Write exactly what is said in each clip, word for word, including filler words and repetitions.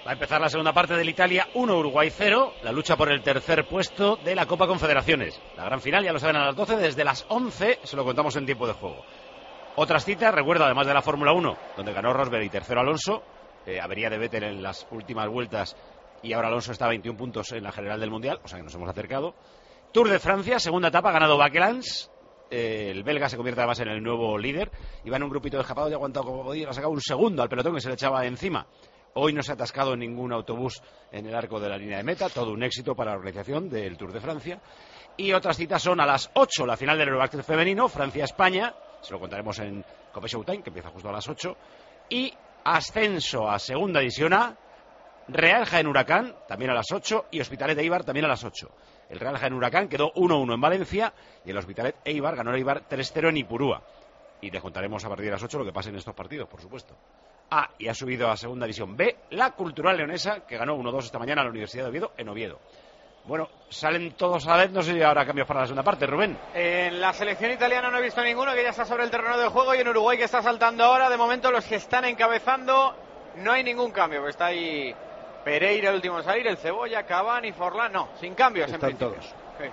Va a empezar la segunda parte del Italia uno, Uruguay cero, la lucha por el tercer puesto de la Copa Confederaciones. La gran final, ya lo saben, a las doce, desde las once, se lo contamos en tiempo de juego. Otras citas, recuerdo, además de la Fórmula uno, donde ganó Rosberg y tercero Alonso, eh, avería de Vettel en las últimas vueltas, y ahora Alonso está a veintiún puntos en la general del Mundial, o sea que nos hemos acercado. Tour de Francia, segunda etapa, ganado Bakelans. Eh, el belga se convierte además en el nuevo líder. Iba en un grupito de escapados y ha aguantado como podía, ha sacado un segundo al pelotón que se le echaba encima. Hoy no se ha atascado en ningún autobús en el arco de la línea de meta, todo un éxito para la organización del Tour de Francia. Y otras citas son a las ocho, la final del Eurobasket femenino, Francia-España, se lo contaremos en Cope Showtime, que empieza justo a las ocho. Y ascenso a segunda división A, Real Jaén Huracán, también a las ocho, y Hospitalet Eibar, también a las ocho. El Real Jaén Huracán quedó uno uno en Valencia, y el Hospitalet Eibar ganó el Eibar tres cero en Ipurúa. Y les contaremos a partir de las ocho lo que pase en estos partidos, por supuesto. Ah, y ha subido a segunda división B, la Cultural Leonesa, que ganó uno dos esta mañana a la Universidad de Oviedo, en Oviedo. Bueno, salen todos a la vez, no sé si habrá cambios para la segunda parte, Rubén. En la selección italiana no he visto ninguno, que ya está sobre el terreno de juego, y en Uruguay, que está saltando ahora, de momento los que están encabezando, no hay ningún cambio, porque está ahí Pereira, el último en salir, el Cebolla, Cavani, Forlán, no, sin cambios están en principio. Todos. Okay.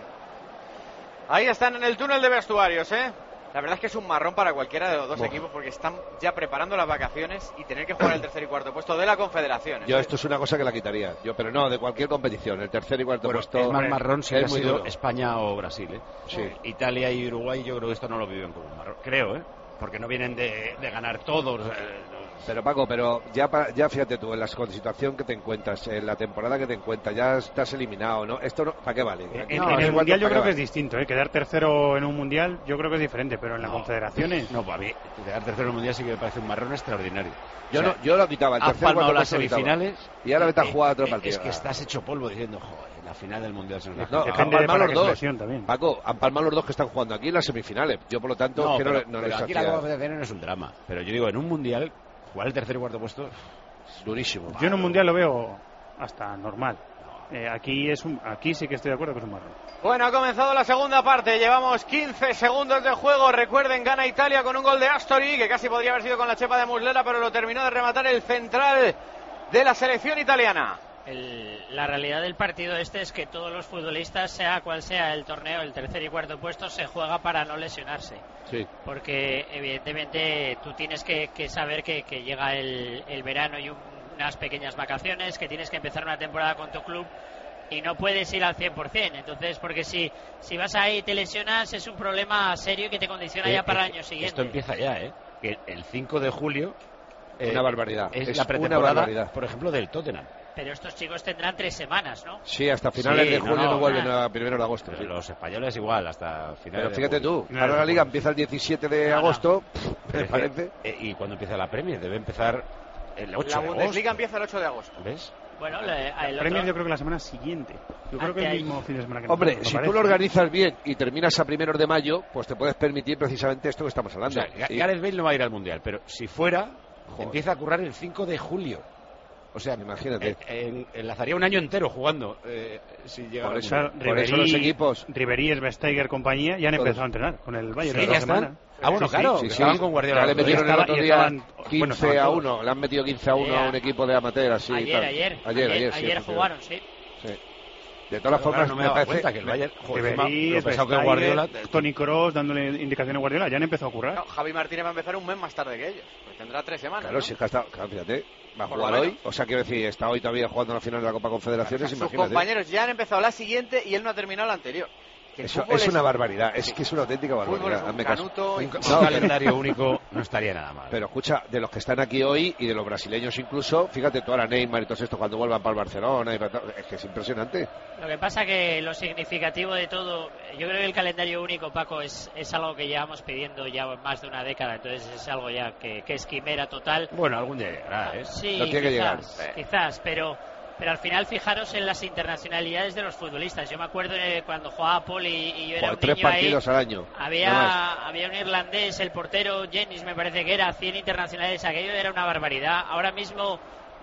Ahí están en el túnel de vestuarios, ¿eh? La verdad es que es un marrón para cualquiera de los dos Buah. equipos, porque están ya preparando las vacaciones y tener que jugar el tercer y cuarto puesto de la Confederación. Yo esto es una cosa que la quitaría, yo, pero no, de cualquier competición, el tercer y cuarto Bueno, puesto. es más marrón si es ha muy sido duro. España o Brasil, ¿eh? Sí. Italia y Uruguay yo creo que esto no lo viven como un marrón, creo, ¿eh? Porque no vienen de, de ganar todos. Eh, Pero Paco, pero ya, ya fíjate tú, en la situación que te encuentras, en la temporada que te encuentras, ya estás eliminado, ¿no? Esto no, ¿para qué vale? En, no, en el Mundial yo creo vale? que es distinto, ¿eh? Quedar tercero en un Mundial yo creo que es diferente, pero en no, las confederaciones... No, para mí, quedar tercero en el Mundial sí que me parece un marrón extraordinario. Yo, o sea, no, yo lo quitaba, el has tercer palmado cuarto las puesto lo quitaba. semifinales Y ahora vete a eh, jugar otro eh, partido. Es que estás hecho polvo diciendo, joder, en la final del Mundial se nos da. No, han Depende de palmado para los qué dos. selección también. Paco, han palmado los dos que están jugando aquí en las semifinales. Yo, por lo tanto, No, que pero, no, no pero les aquí la hacía- Copa Confederaciones no es un drama. Pero yo digo, en un Mundial, jugar el tercer y cuarto puesto... durísimo. Yo en un Mundial lo veo hasta normal. Eh, aquí es un, aquí sí que estoy de acuerdo que es un marrón. Bueno, ha comenzado la segunda parte, llevamos quince segundos de juego. Recuerden, gana Italia con un gol de Astori, que casi podría haber sido con la chepa de Muslera, pero lo terminó de rematar el central de la selección italiana. El, la realidad del partido este es que todos los futbolistas, sea cual sea el torneo, el tercer y cuarto puesto, se juega para no lesionarse. Sí. Porque evidentemente tú tienes que, que saber que, que llega el, el verano y un, unas pequeñas vacaciones, que tienes que empezar una temporada con tu club y no puedes ir al cien por ciento. Entonces, porque si, si vas ahí y te lesionas, es un problema serio que te condiciona Eh, ya para eh, el año siguiente. Esto empieza ya, ¿eh? Que el cinco de julio... eh, Una barbaridad. Es, Es la una pretemporada, barbaridad. por ejemplo, del Tottenham. Pero estos chicos tendrán tres semanas, ¿no? Sí, hasta finales Sí, de no, julio no, no, vuelven nada. a primero de agosto. Pero sí. los españoles igual, hasta finales Pero fíjate de julio. tú, ahora la liga empieza el diecisiete de No, no. agosto, pff, Pero me es que, parece. eh, y cuando empieza la Premier, debe empezar el ocho La de Bundesliga agosto. empieza el ocho de agosto. ¿Ves? Bueno, le- el Premier otro- yo creo que la semana siguiente. Yo creo que el Ante mismo ahí. fin de semana que Hombre, nosotros, si me tú lo parece. organizas bien y terminas a primeros de mayo, pues te puedes permitir precisamente esto que estamos O hablando. sea, Ga- Y- Gareth Bale no va a ir al Mundial, pero si fuera, Joder. empieza a currar el cinco de julio. O sea, Imagínate. eh, en- enlazaría un año entero jugando eh, si llega Por al eso- Mundial. por eso los equipos- Ribery, Svesteiger, compañía, ya han Todos. empezado a entrenar con el Bayern. Sí, la ya semana. están. Ah, bueno, Sí, sí, claro, Sí, que sí. estaban con Guardiola. Ya le el otro día. metieron el Estaba- otro y día estaban- bueno, quince estaban a todos. uno, le han metido quince a uno a un equipo de amateur así. y ayer, tal. ayer, ayer, ayer, sí, ayer sí, jugaron, sí. sí. De todas las Claro, formas, no me me daba parece cuenta que el Bayern, joder, encima, Ribery, lo pesado que es Svesteiger, Guardiola, Toni Kroos dándole indicaciones a Guardiola, ya han empezado a currar. No, Javi Martínez va a empezar un mes más tarde que ellos, pues tendrá tres semanas. Claro, ¿no? si es que hasta, claro, fíjate, va a Por lo jugar hoy, menos. o sea, quiero decir, está hoy todavía jugando en la final de la Copa Confederaciones, Sus imagínate. compañeros ya han empezado la siguiente y él no ha terminado la anterior. Que el Eso fútbol es una barbaridad, es que es una auténtica fútbol es barbaridad. un hazme caso. canuto y- un, No, un pero- calendario único no estaría nada mal. Pero escucha, de los que están aquí hoy y de los brasileños incluso, fíjate tú ahora Neymar y todos estos cuando vuelvan para el Barcelona, y para todo, es que es impresionante. Lo que pasa que lo significativo de todo, yo creo que el calendario único, Paco, es, es algo que llevamos pidiendo ya más de una década, entonces es algo ya que, que es quimera total. Bueno, algún día llegará, ¿eh? Sí, No tiene que quizás, llegar. quizás, pero, pero al final fijaros en las internacionalidades de los futbolistas. Yo me acuerdo de cuando jugaba Paul y, y yo era Por un tres niño ahí. partidos al año. no más. Había, había un irlandés, el portero Jennings me parece que era, cien internacionales, aquello era una barbaridad. Ahora mismo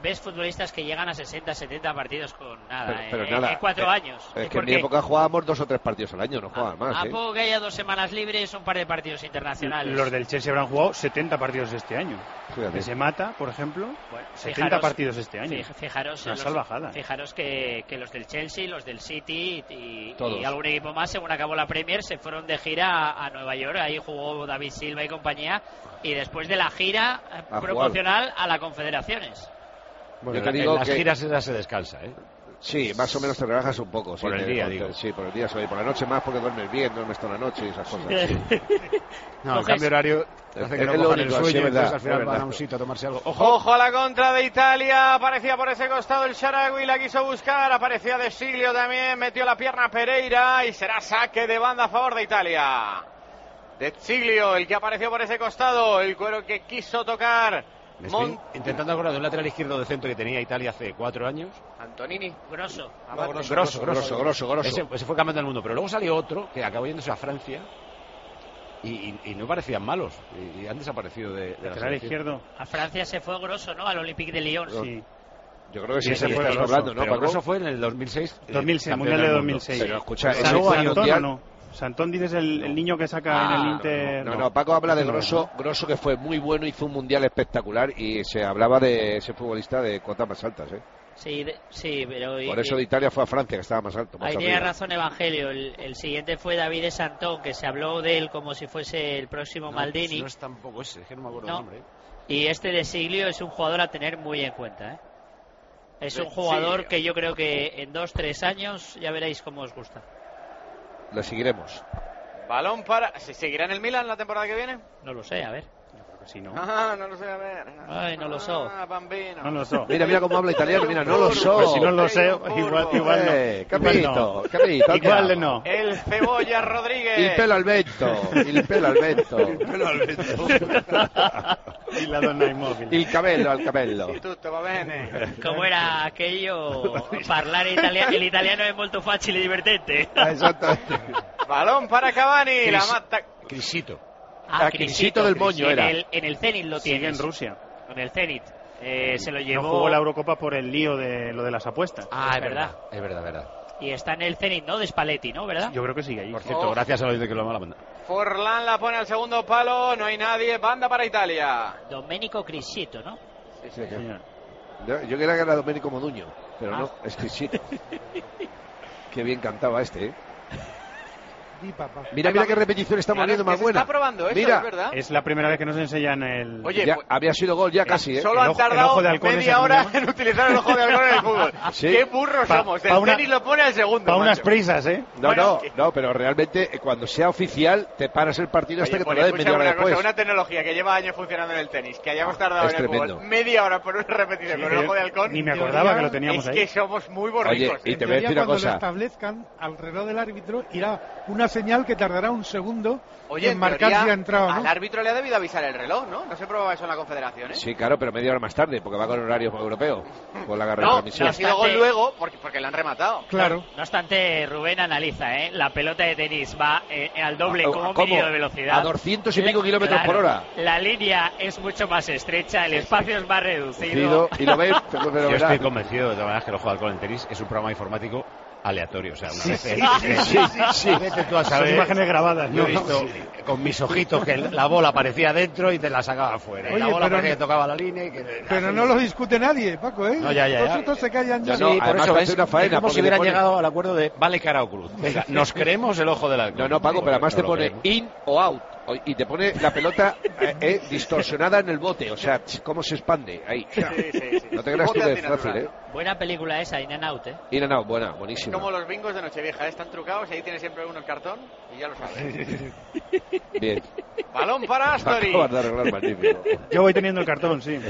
ves futbolistas que llegan a sesenta, setenta partidos con nada, Pero, pero en, nada, en cuatro eh, años. Es ¿Y que por en mi qué? época jugábamos dos o tres partidos al año, no jugaban más. A ¿eh? poco que haya dos semanas libres, un par de partidos internacionales. Los del Chelsea habrán jugado setenta partidos este año. Fíjate. Que se mata, por ejemplo, Bueno, setenta fijaros- partidos este año. fij- Fijaros, Una los- salvajada. fijaros que, que los del Chelsea, los del City y, Todos. y algún equipo más, según acabó la Premier, se fueron de gira a, a Nueva York. Ahí jugó David Silva y compañía. Y después de la gira eh, A proporcional a la Confederaciones. Bueno, Yo te te digo en las que- giras esas se descansa, ¿eh? Sí, más o menos te relajas un poco. Por sí, el te- día, te- digo. Sí, por el día, sí, por la noche más porque duermes bien, duermes toda la noche y esas cosas. sí. No, el Coges- cambio horario hace Es- que no es lo cojan el único, sueño sí, y es entonces verdad, al final es van a verdad. un sitio a tomarse algo. ¡Ojo! Ojo a la contra de Italia, aparecía por ese costado el Shaarawy, la quiso buscar, aparecía De Siglio también, metió la pierna Pereira y será saque de banda a favor de Italia. De Siglio, el que apareció por ese costado, el cuero que quiso tocar. Me estoy Mon- intentando acordar de un lateral izquierdo de centro que tenía Italia hace cuatro años. Antonini. Grosso. Amate. grosso, grosso, grosso, grosso, grosso. Ese, ese fue campeón del mundo, pero luego salió otro que acabó yéndose a Francia y, y- y no parecían malos y, y han desaparecido de, de la Lateral selección. izquierdo. A Francia se fue Grosso, ¿no? Al Olympique de Lyon. Sí. Yo creo que sí, Y ese ese fue fue estás Grosso, hablando, ¿no, Pero Paco? eso fue en el dos mil seis. eh, dos mil seis, campeón Mundial del de mundo. dos mil seis. Pero escucha, ¿Ese ese fue fue el Santón mundial. o no? Santón dices el, el niño que saca Ah, en el no, Inter. No, no, Paco habla de Ese no es, Grosso, ¿no? Grosso que fue muy bueno, hizo un mundial espectacular y se hablaba de ese futbolista de cotas más altas, ¿eh? Sí, de- sí, pero... Por eso de Italia fue a Francia, que estaba más alto. Más Ahí tiene arriba. razón Evangelio. El, el siguiente fue David de Santón, que se habló de él como si fuese el próximo No, Maldini. No es tampoco ese, es que no me acuerdo No. el nombre. Y este de Siglio es un jugador a tener muy en cuenta, ¿eh? Es De un jugador Siglio. que yo creo que en dos, tres años ya veréis cómo os gusta. Le seguiremos. Balón para... ¿Se seguirá en el Milan la temporada que viene? No lo sé, a ver. Yo creo que sí, ¿no? Ah, no lo sé, a ver. Ay, no lo so. Ah, bambino. No lo sé. Mira, mira cómo habla italiano, mira, no lo Pues so. Pues si no lo sé, Hay un furbo. igual, igual no. Eh, Igual capito, no. capito. Igual andiamo. no. El Cebolla Rodríguez. Il pelo al vento, il pelo al vento. Y la donna immobile. Il cabello al cabello. Sí, tutto va bene. ¿Cómo era aquello? Parlare italiano, el italiano es molto facile y divertente. Exactamente. Balón para Cavani. La Cris- mata... Crisito. Ah, Ah, Crisito del Moño en era. El, en el Zenit lo Sigue tienes. en Rusia. En el Zenit. Eh, se lo llevó... No jugó la Eurocopa por el lío de lo de las apuestas. Ah, Es es verdad. verdad. Es verdad, verdad. Y está en el Zenit, ¿no? De Spalletti, ¿no? ¿Verdad? Yo creo que sigue ahí. Por cierto, Oh. gracias a los de que lo van a mandar. Forlán la pone al segundo palo. No hay nadie. Banda para Italia. Domenico Crisito, ¿no? Sí, sí. Señor. Yo, yo quería que era Domenico Moduño, pero Ah. no, es Crisito. Qué bien cantaba este, ¿eh? Mira, mira qué repetición estamos Claro, viendo es que más se buena. está probando eso, Mira, es verdad. Es la primera vez que nos enseñan el... Oye, ya pues- había sido gol ya casi, ¿eh? Solo El han ojo- el tardado ojo de halcón, media ese hora que en utilizar el ojo de halcón en el fútbol. Sí. Qué burros Pa- somos. pa El una- tenis lo pone al segundo. Para unas macho. prisas, ¿eh? No, Bueno, no, que- no, pero realmente eh, cuando sea oficial te paras el partido hasta Oye, que pues te lo den escucha media hora una cosa, después. una tecnología que lleva años funcionando en el tenis, que hayamos tardado es en el tremendo. fútbol media hora por una repetición Sí, con el que ojo de yo halcón. ni me acordaba que lo teníamos es ahí. que somos muy Oye, borricos. y ¿eh? te voy a teoría, decir una cuando lo cosa. establezcan, al reloj del árbitro irá una señal que tardará un segundo Oye, en en marcar teoría, si ha entrado, ¿no? al árbitro le ha debido avisar el reloj, ¿no? No se probaba eso en la Confederación, ¿eh? Sí, claro, pero media hora más tarde, porque va con horario europeo, con la No, retransmisión. no ha sido gol luego porque, porque le han rematado. Claro. No obstante, Rubén analiza, ¿eh? La pelota de tenis va eh, al doble Ah, como ¿cómo? mínimo de velocidad. A doscientos y pico kilómetros Claro, por hora. La línea es mucho más estrecha, el espacio es más reducido. Reducido, y lo ves, pero Yo verás. estoy convencido de todas maneras que el juego de alcohol en tenis es un programa informático aleatorio. O sea, una vez. sí, sí, sí. Vete tú a Son saber. imágenes grabadas, Yo ¿no? he visto con mis ojitos que la bola aparecía dentro y te la sacaba afuera. Y la Oye, bola pero parecía no- que tocaba la línea y que... Pero no lo discute nadie, Paco, ¿eh? No, ya, ya, ya. Los otros se callan ya. No, no, Sí, por además eso te es, hace una faena, es como porque si le hubieran pone- llegado al acuerdo de vale cara o cruz. Venga, nos creemos el ojo del halcón. No, no, Paco, pero además te No lo pone creemos. in o out. o- Y te pone la pelota eh, eh, distorsionada en el bote. O sea, ch, cómo se expande ahí. Sí, sí, sí. No te creas tú Bote que es fácil, antinatural. ¿eh? Buena película esa, In and Out, ¿eh? In and out, buena, Es buenísima. como los bingos de Nochevieja, ¿eh? Están trucados y ahí tiene siempre uno el cartón y ya lo sabes. Bien. Balón para Astori. Acabas de arreglar, magnífico. Yo voy teniendo el cartón, sí.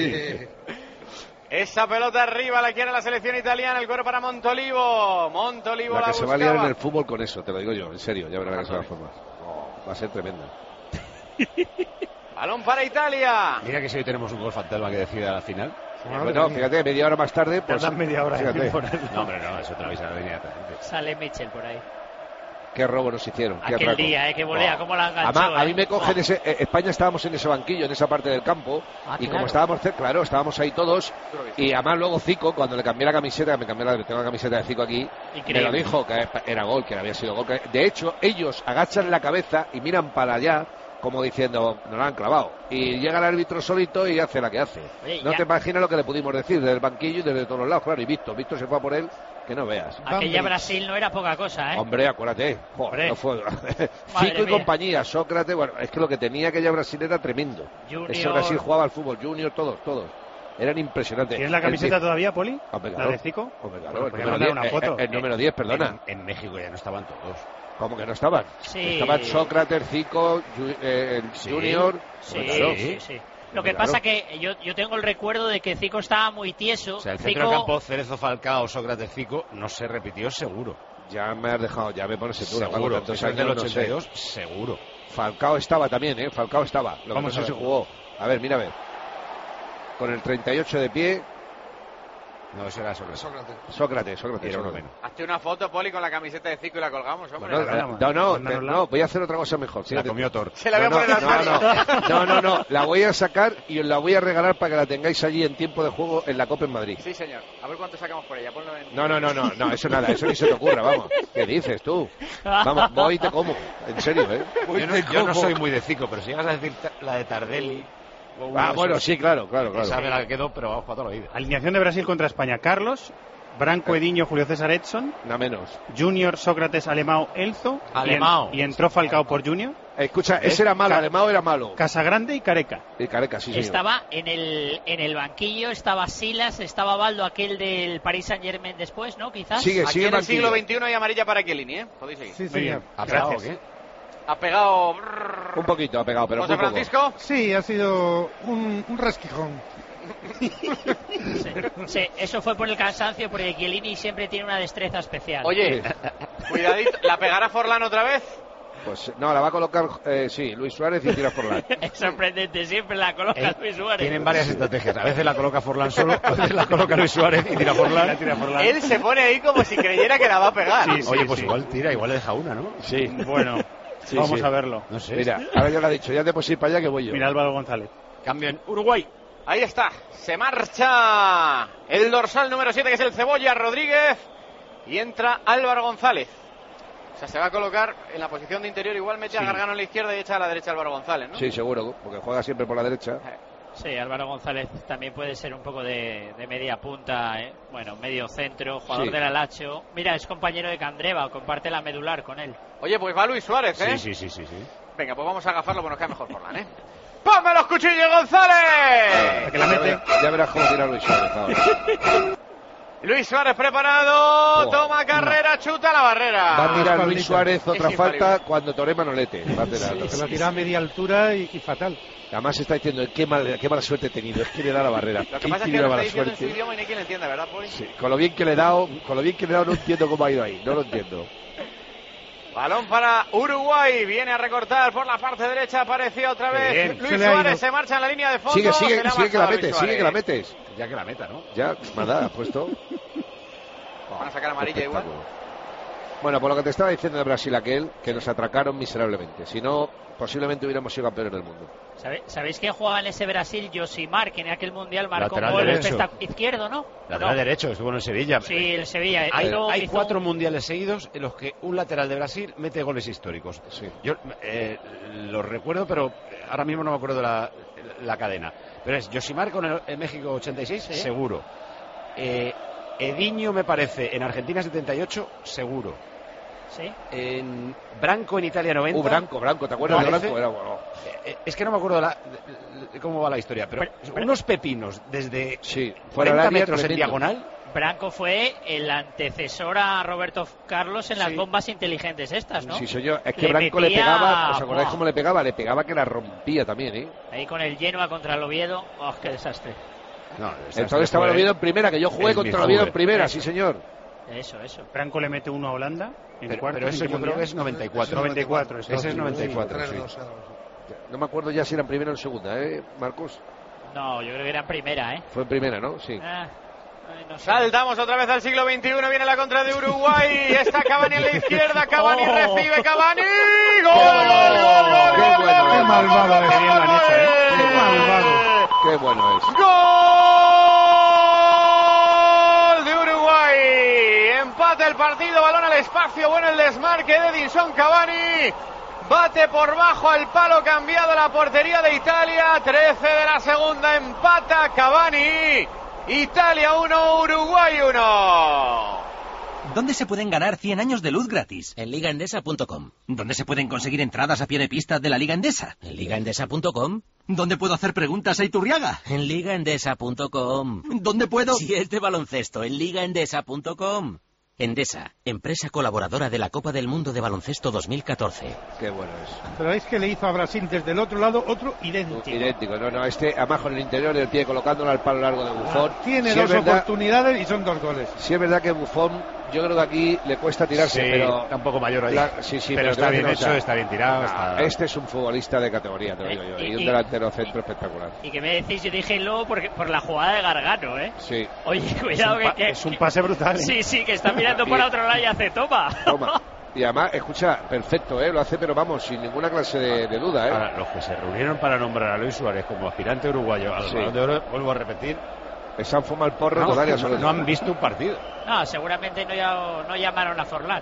Esa pelota arriba la quiere la selección italiana, el cuero para Montolivo. Montolivo la, La que se va a liar en buscaba. el fútbol con eso, te lo digo yo, en serio, ya verás la que se va a formar. Oh, va a ser tremenda. Balón para Italia. Mira que si hoy tenemos un gol fantasma que decida la final. Bueno, fíjate, media hora más tarde, pues. Tardan media hora en fíjate. ponerlo. No, hombre, no, eso te lo avisa la línea de gente. Sale Mitchell por ahí. Qué robo nos hicieron. Qué Aquel atraco. día, eh, que volea, Wow. cómo la enganchó. Además, a mí eh. me cogen Wow. ese... eh, España estábamos en ese banquillo, en esa parte del campo, Ah, y claro. como estábamos cerca, claro, estábamos ahí todos, y además luego Zico, cuando le cambié la camiseta, me cambié la, tengo la camiseta de Zico aquí, Increíble. me lo dijo, que era gol, que había sido gol. que- De hecho, ellos agachan la cabeza y miran para allá, como diciendo, nos la han clavado. Y llega el árbitro solito y hace la que hace. Oye, No ya- te imaginas lo que le pudimos decir desde el banquillo y desde todos los lados, claro, y Víctor, Víctor se fue a por él, que no veas. Aquella Brasil no era poca cosa, ¿eh? Hombre, acuérdate. Joder, Hombre. no fue. Madre Zico y mía. compañía, Sócrates, bueno, es que lo que tenía aquella Brasil era tremendo. Junior. Ese Brasil jugaba al fútbol, Junior, todos, todos. Eran impresionantes. ¿Tienes la El camiseta diez- todavía, Poli? Hombre, ¿La claro. de Zico? Hombre, claro, Bueno, el podría número mandar diez, una eh, foto. eh, el número diez, perdona. En, en México ya no estaban todos. ¿Cómo que no estaban? Sí. Estaban Sócrates, Zico, Ju- eh, el Sí. Junior. Sí, Hombre, claro. sí, sí. Lo que Claro. pasa que yo, yo tengo el recuerdo de que Zico estaba muy tieso. O sea, el Zico, centro del campo, Cerezo, Falcao, Sócrates, Zico, no se repitió seguro. Ya me has dejado, ya me pones en duda. Paco, Seguro. tantos Eso es del años, no ochenta y sé. dos, seguro. Falcao estaba también, ¿eh? Falcao estaba. Lo que Vamos no a sé si ver. jugó. A ver, mira a ver. Con el treinta y ocho de pie, No, eso era Sócrates. Sócrates, Sócrates. Era uno Sócrates. menos. Hazte una foto, Poli, con la camiseta de Zico y la colgamos, hombre. Bueno, Venga, no, venga, no, mándamela. te- no, voy a hacer otra cosa mejor. Se la fíjate. comió Thor. Se la voy a no, poner no, a no, no, no, no, no, la voy a sacar y os la voy a regalar para que la tengáis allí en tiempo de juego en la Copa en Madrid. Sí, señor. A ver cuánto sacamos por ella. Ponlo en... No, no, no, no, no, eso nada, eso ni se te ocurra, vamos. ¿Qué dices tú? Vamos, voy y te como, en serio, ¿eh? Yo no, yo no soy muy de Zico, pero si llegas a decir ta- la de Tardelli... o uno Ah, de bueno, esos, sí, claro, claro, Esa me claro. la quedo, pero vamos para toda la vida. Alineación de Brasil contra España. Carlos, Branco, Ediño, Julio César Edson, Nada menos. Junior, Sócrates, Alemão, Elzo. y en- Alemão. Y, entró Falcao por Junior. Escucha, ese era malo, Ca- Alemão era malo. Casagrande y Careca. Y Careca, sí, señor. estaba en el, en el banquillo, estaba Silas, estaba Baldo, aquel del Paris Saint Germain después, ¿no? Quizás. Sigue, Aquí sigue en el banquillo. siglo veintiuno hay amarilla para Chiellini, ¿eh? Podéis seguir. Sí, Muy señor. bien. ¿Ha pegado o Gracias. qué? Ha pegado... Un poquito ha pegado, pero José muy poco. Francisco. Sí, ha sido un, un rasquijón. Sí, sí, eso fue por el cansancio, porque Chiellini siempre tiene una destreza especial. Oye, cuidadito. ¿La pegará Forlán otra vez? Pues no, la va a colocar, eh, sí, Luis Suárez y tira Forlán. Es sorprendente, siempre la coloca Eh, Luis Suárez. Tienen varias estrategias. A veces la coloca Forlán solo, a veces la coloca Luis Suárez y tira Forlán. Tira Forlán. Él se pone ahí como si creyera que la va a pegar. Sí, sí. Oye, pues igual tira, igual le deja una, ¿no? Sí. Bueno, Sí, vamos sí. a verlo. No sé. Mira, ahora ya lo ha dicho, ya te puedes ir para allá que voy yo. Mira Álvaro González. Cambio en Uruguay. Ahí está, se marcha el dorsal número siete, que es el Cebolla Rodríguez, y entra Álvaro González. O sea, se va a colocar en la posición de interior, igual mete a Sí. Gargano en la izquierda y echa a la derecha Álvaro González, ¿no? Sí, seguro, porque juega siempre por la derecha. Sí, Álvaro González también puede ser un poco de, de media punta, ¿eh? Bueno, medio centro, jugador Sí. del Alacho. Mira, es compañero de Candreva, comparte la medular con él. Oye, pues va Luis Suárez, ¿eh? Sí, sí, sí, sí, sí. Venga, pues vamos a agafarlo, pues nos cae mejor Forlán, ¿eh? ¡Ponme los cuchillos, González! Que la Ya mete. verás- Ya verás cómo tira Luis Suárez ahora. Luis Suárez preparado, Buah, toma carrera, chuta la barrera. Va a tirar Ah, Luis Suárez otra Es infalible. falta cuando tore Manolete. Va a tirar. Se la tira a media altura y, y fatal. Además está diciendo qué, mal, qué mala suerte he tenido. Es que le da la barrera. Lo que Qué pasa es que tira lo mala está diciendo en su suerte. idioma y no hay quien le entienda, ¿verdad, Poli? Sí, con lo bien que le he dado, con lo bien que le he dado no entiendo cómo ha ido ahí. No lo entiendo. Balón para Uruguay, viene a recortar por la parte derecha, apareció otra vez Bien. Luis Se le ha Suárez, ido. se marcha en la línea de fondo. Sigue, se sigue, le ha sigue que la marchado Luis metes, sigue que la Suárez. metes. Ya que la meta, ¿no? Ya, manda, has puesto. Van a sacar amarilla igual. Espectáculo. Bueno, por lo que te estaba diciendo de Brasil aquel, que nos atracaron miserablemente. Si no, posiblemente hubiéramos sido campeones del mundo. ¿Sabe- ¿Sabéis quién jugaba en ese Brasil? Josimar, que en aquel mundial marcó un Lateral gol derecho. espectac- izquierdo, ¿no? Lateral No. derecho, estuvo en el Sevilla. Sí, el Sevilla. Hay, Hizo- hay hizo cuatro un- mundiales seguidos en los que un lateral de Brasil mete goles históricos. Sí. Yo eh, los recuerdo, pero ahora mismo no me acuerdo de la, la cadena. Pero es Josimar con el, el México ochenta y seis, Sí. seguro. Eh, Ediño, me parece, en Argentina setenta y ocho, seguro. Sí. En Branco en Italia noventa. Uh, Branco, Branco, ¿te acuerdas de Parece- Branco? Era bueno. Eh, Es que no me acuerdo de, la- de- de cómo va la historia, pero, Pero- pero- unos pepinos desde Sí, fuera del cuarenta área, metros en tremendo. diagonal. Branco fue el antecesor a Roberto Carlos en las Sí. bombas inteligentes estas, ¿no? Sí, señor. Es que Le Branco le metía- pegaba, ¿os acordáis Buah. cómo le pegaba? Le pegaba que la rompía también, ¿eh? Ahí con el Genoa contra el Oviedo. ¡Oh, qué desastre! No, Entonces estaba el Oviedo en primera, que yo jugué el contra el Midtjylland. Oviedo en primera, Eso. sí señor. Eso, eso. Franco le mete uno a Holanda. En Pero, cuartos, pero eso ¿en qué yo creo que mundial? es noventa y cuatro. noventa y cuatro. eso. Ese es noventa y cuatro, sí. No me acuerdo ya si era en primera o en segunda, ¿eh, Marcos? No, yo creo que era en primera, ¿eh? Fue en primera, ¿no? Sí. Ah, No sé. Saltamos otra vez al siglo veintiuno, viene la contra de Uruguay, está Cavani en la izquierda, Cavani Oh. recibe, Cavani, ¡gol, gol, gol, gol, gol, Qué gol, bueno gol, es. Qué malvado es. gol, Qué bien lo han hecho, ¿eh? gol! Qué malvado. Qué bueno es. ¡Gol de Uruguay! Empate el partido, balón al espacio, bueno el desmarque de Edinson Cavani. Bate por bajo al palo cambiado la portería de Italia. trece de la segunda, empata Cavani. Italia uno, Uruguay uno. ¿Dónde se pueden ganar cien años de luz gratis? En liga endesa punto com. ¿Dónde se pueden conseguir entradas a pie de pista de la Liga Endesa? En liga endesa punto com. ¿Dónde puedo hacer preguntas a Iturriaga? En liga endesa punto com. ¿Dónde puedo...? Si es de baloncesto, en liga endesa punto com. Endesa, empresa colaboradora de la Copa del Mundo de Baloncesto dos mil catorce. Qué bueno es. Pero es que le hizo a Brasil desde el otro lado otro idéntico. Idéntico, no, no, este abajo en el interior del pie, colocándolo al palo largo de Buffon. Tiene Si dos es verdad, oportunidades y son dos goles. si es verdad que Buffon, yo creo que aquí le cuesta tirarse, Sí, pero... está un poco mayor ahí. La- sí, sí, pero pero está creo que bien no, hecho, o sea, está bien tirado. no, está- Este es un futbolista de categoría, te lo digo yo, y un Y- delantero centro espectacular. Y que me decís, yo dije luego porque, por la jugada de Gargano, ¿eh? Sí, Oye, Es cuidado un, que, pa- que- es un pase brutal. ¿eh? Sí, sí, que está mirando Y- para otro lado y hace toma. toma. Y además, escucha, perfecto, ¿eh? Lo hace, pero vamos, sin ninguna clase de, de duda, ¿eh? Ahora, los que se reunieron para nombrar a Luis Suárez como aspirante uruguayo al Sí. Balón de Oro, vuelvo a repetir, Se han fumado el porro no, total y no, absoluto. no han visto un partido. No, seguramente no, ya- no llamaron a Forlán.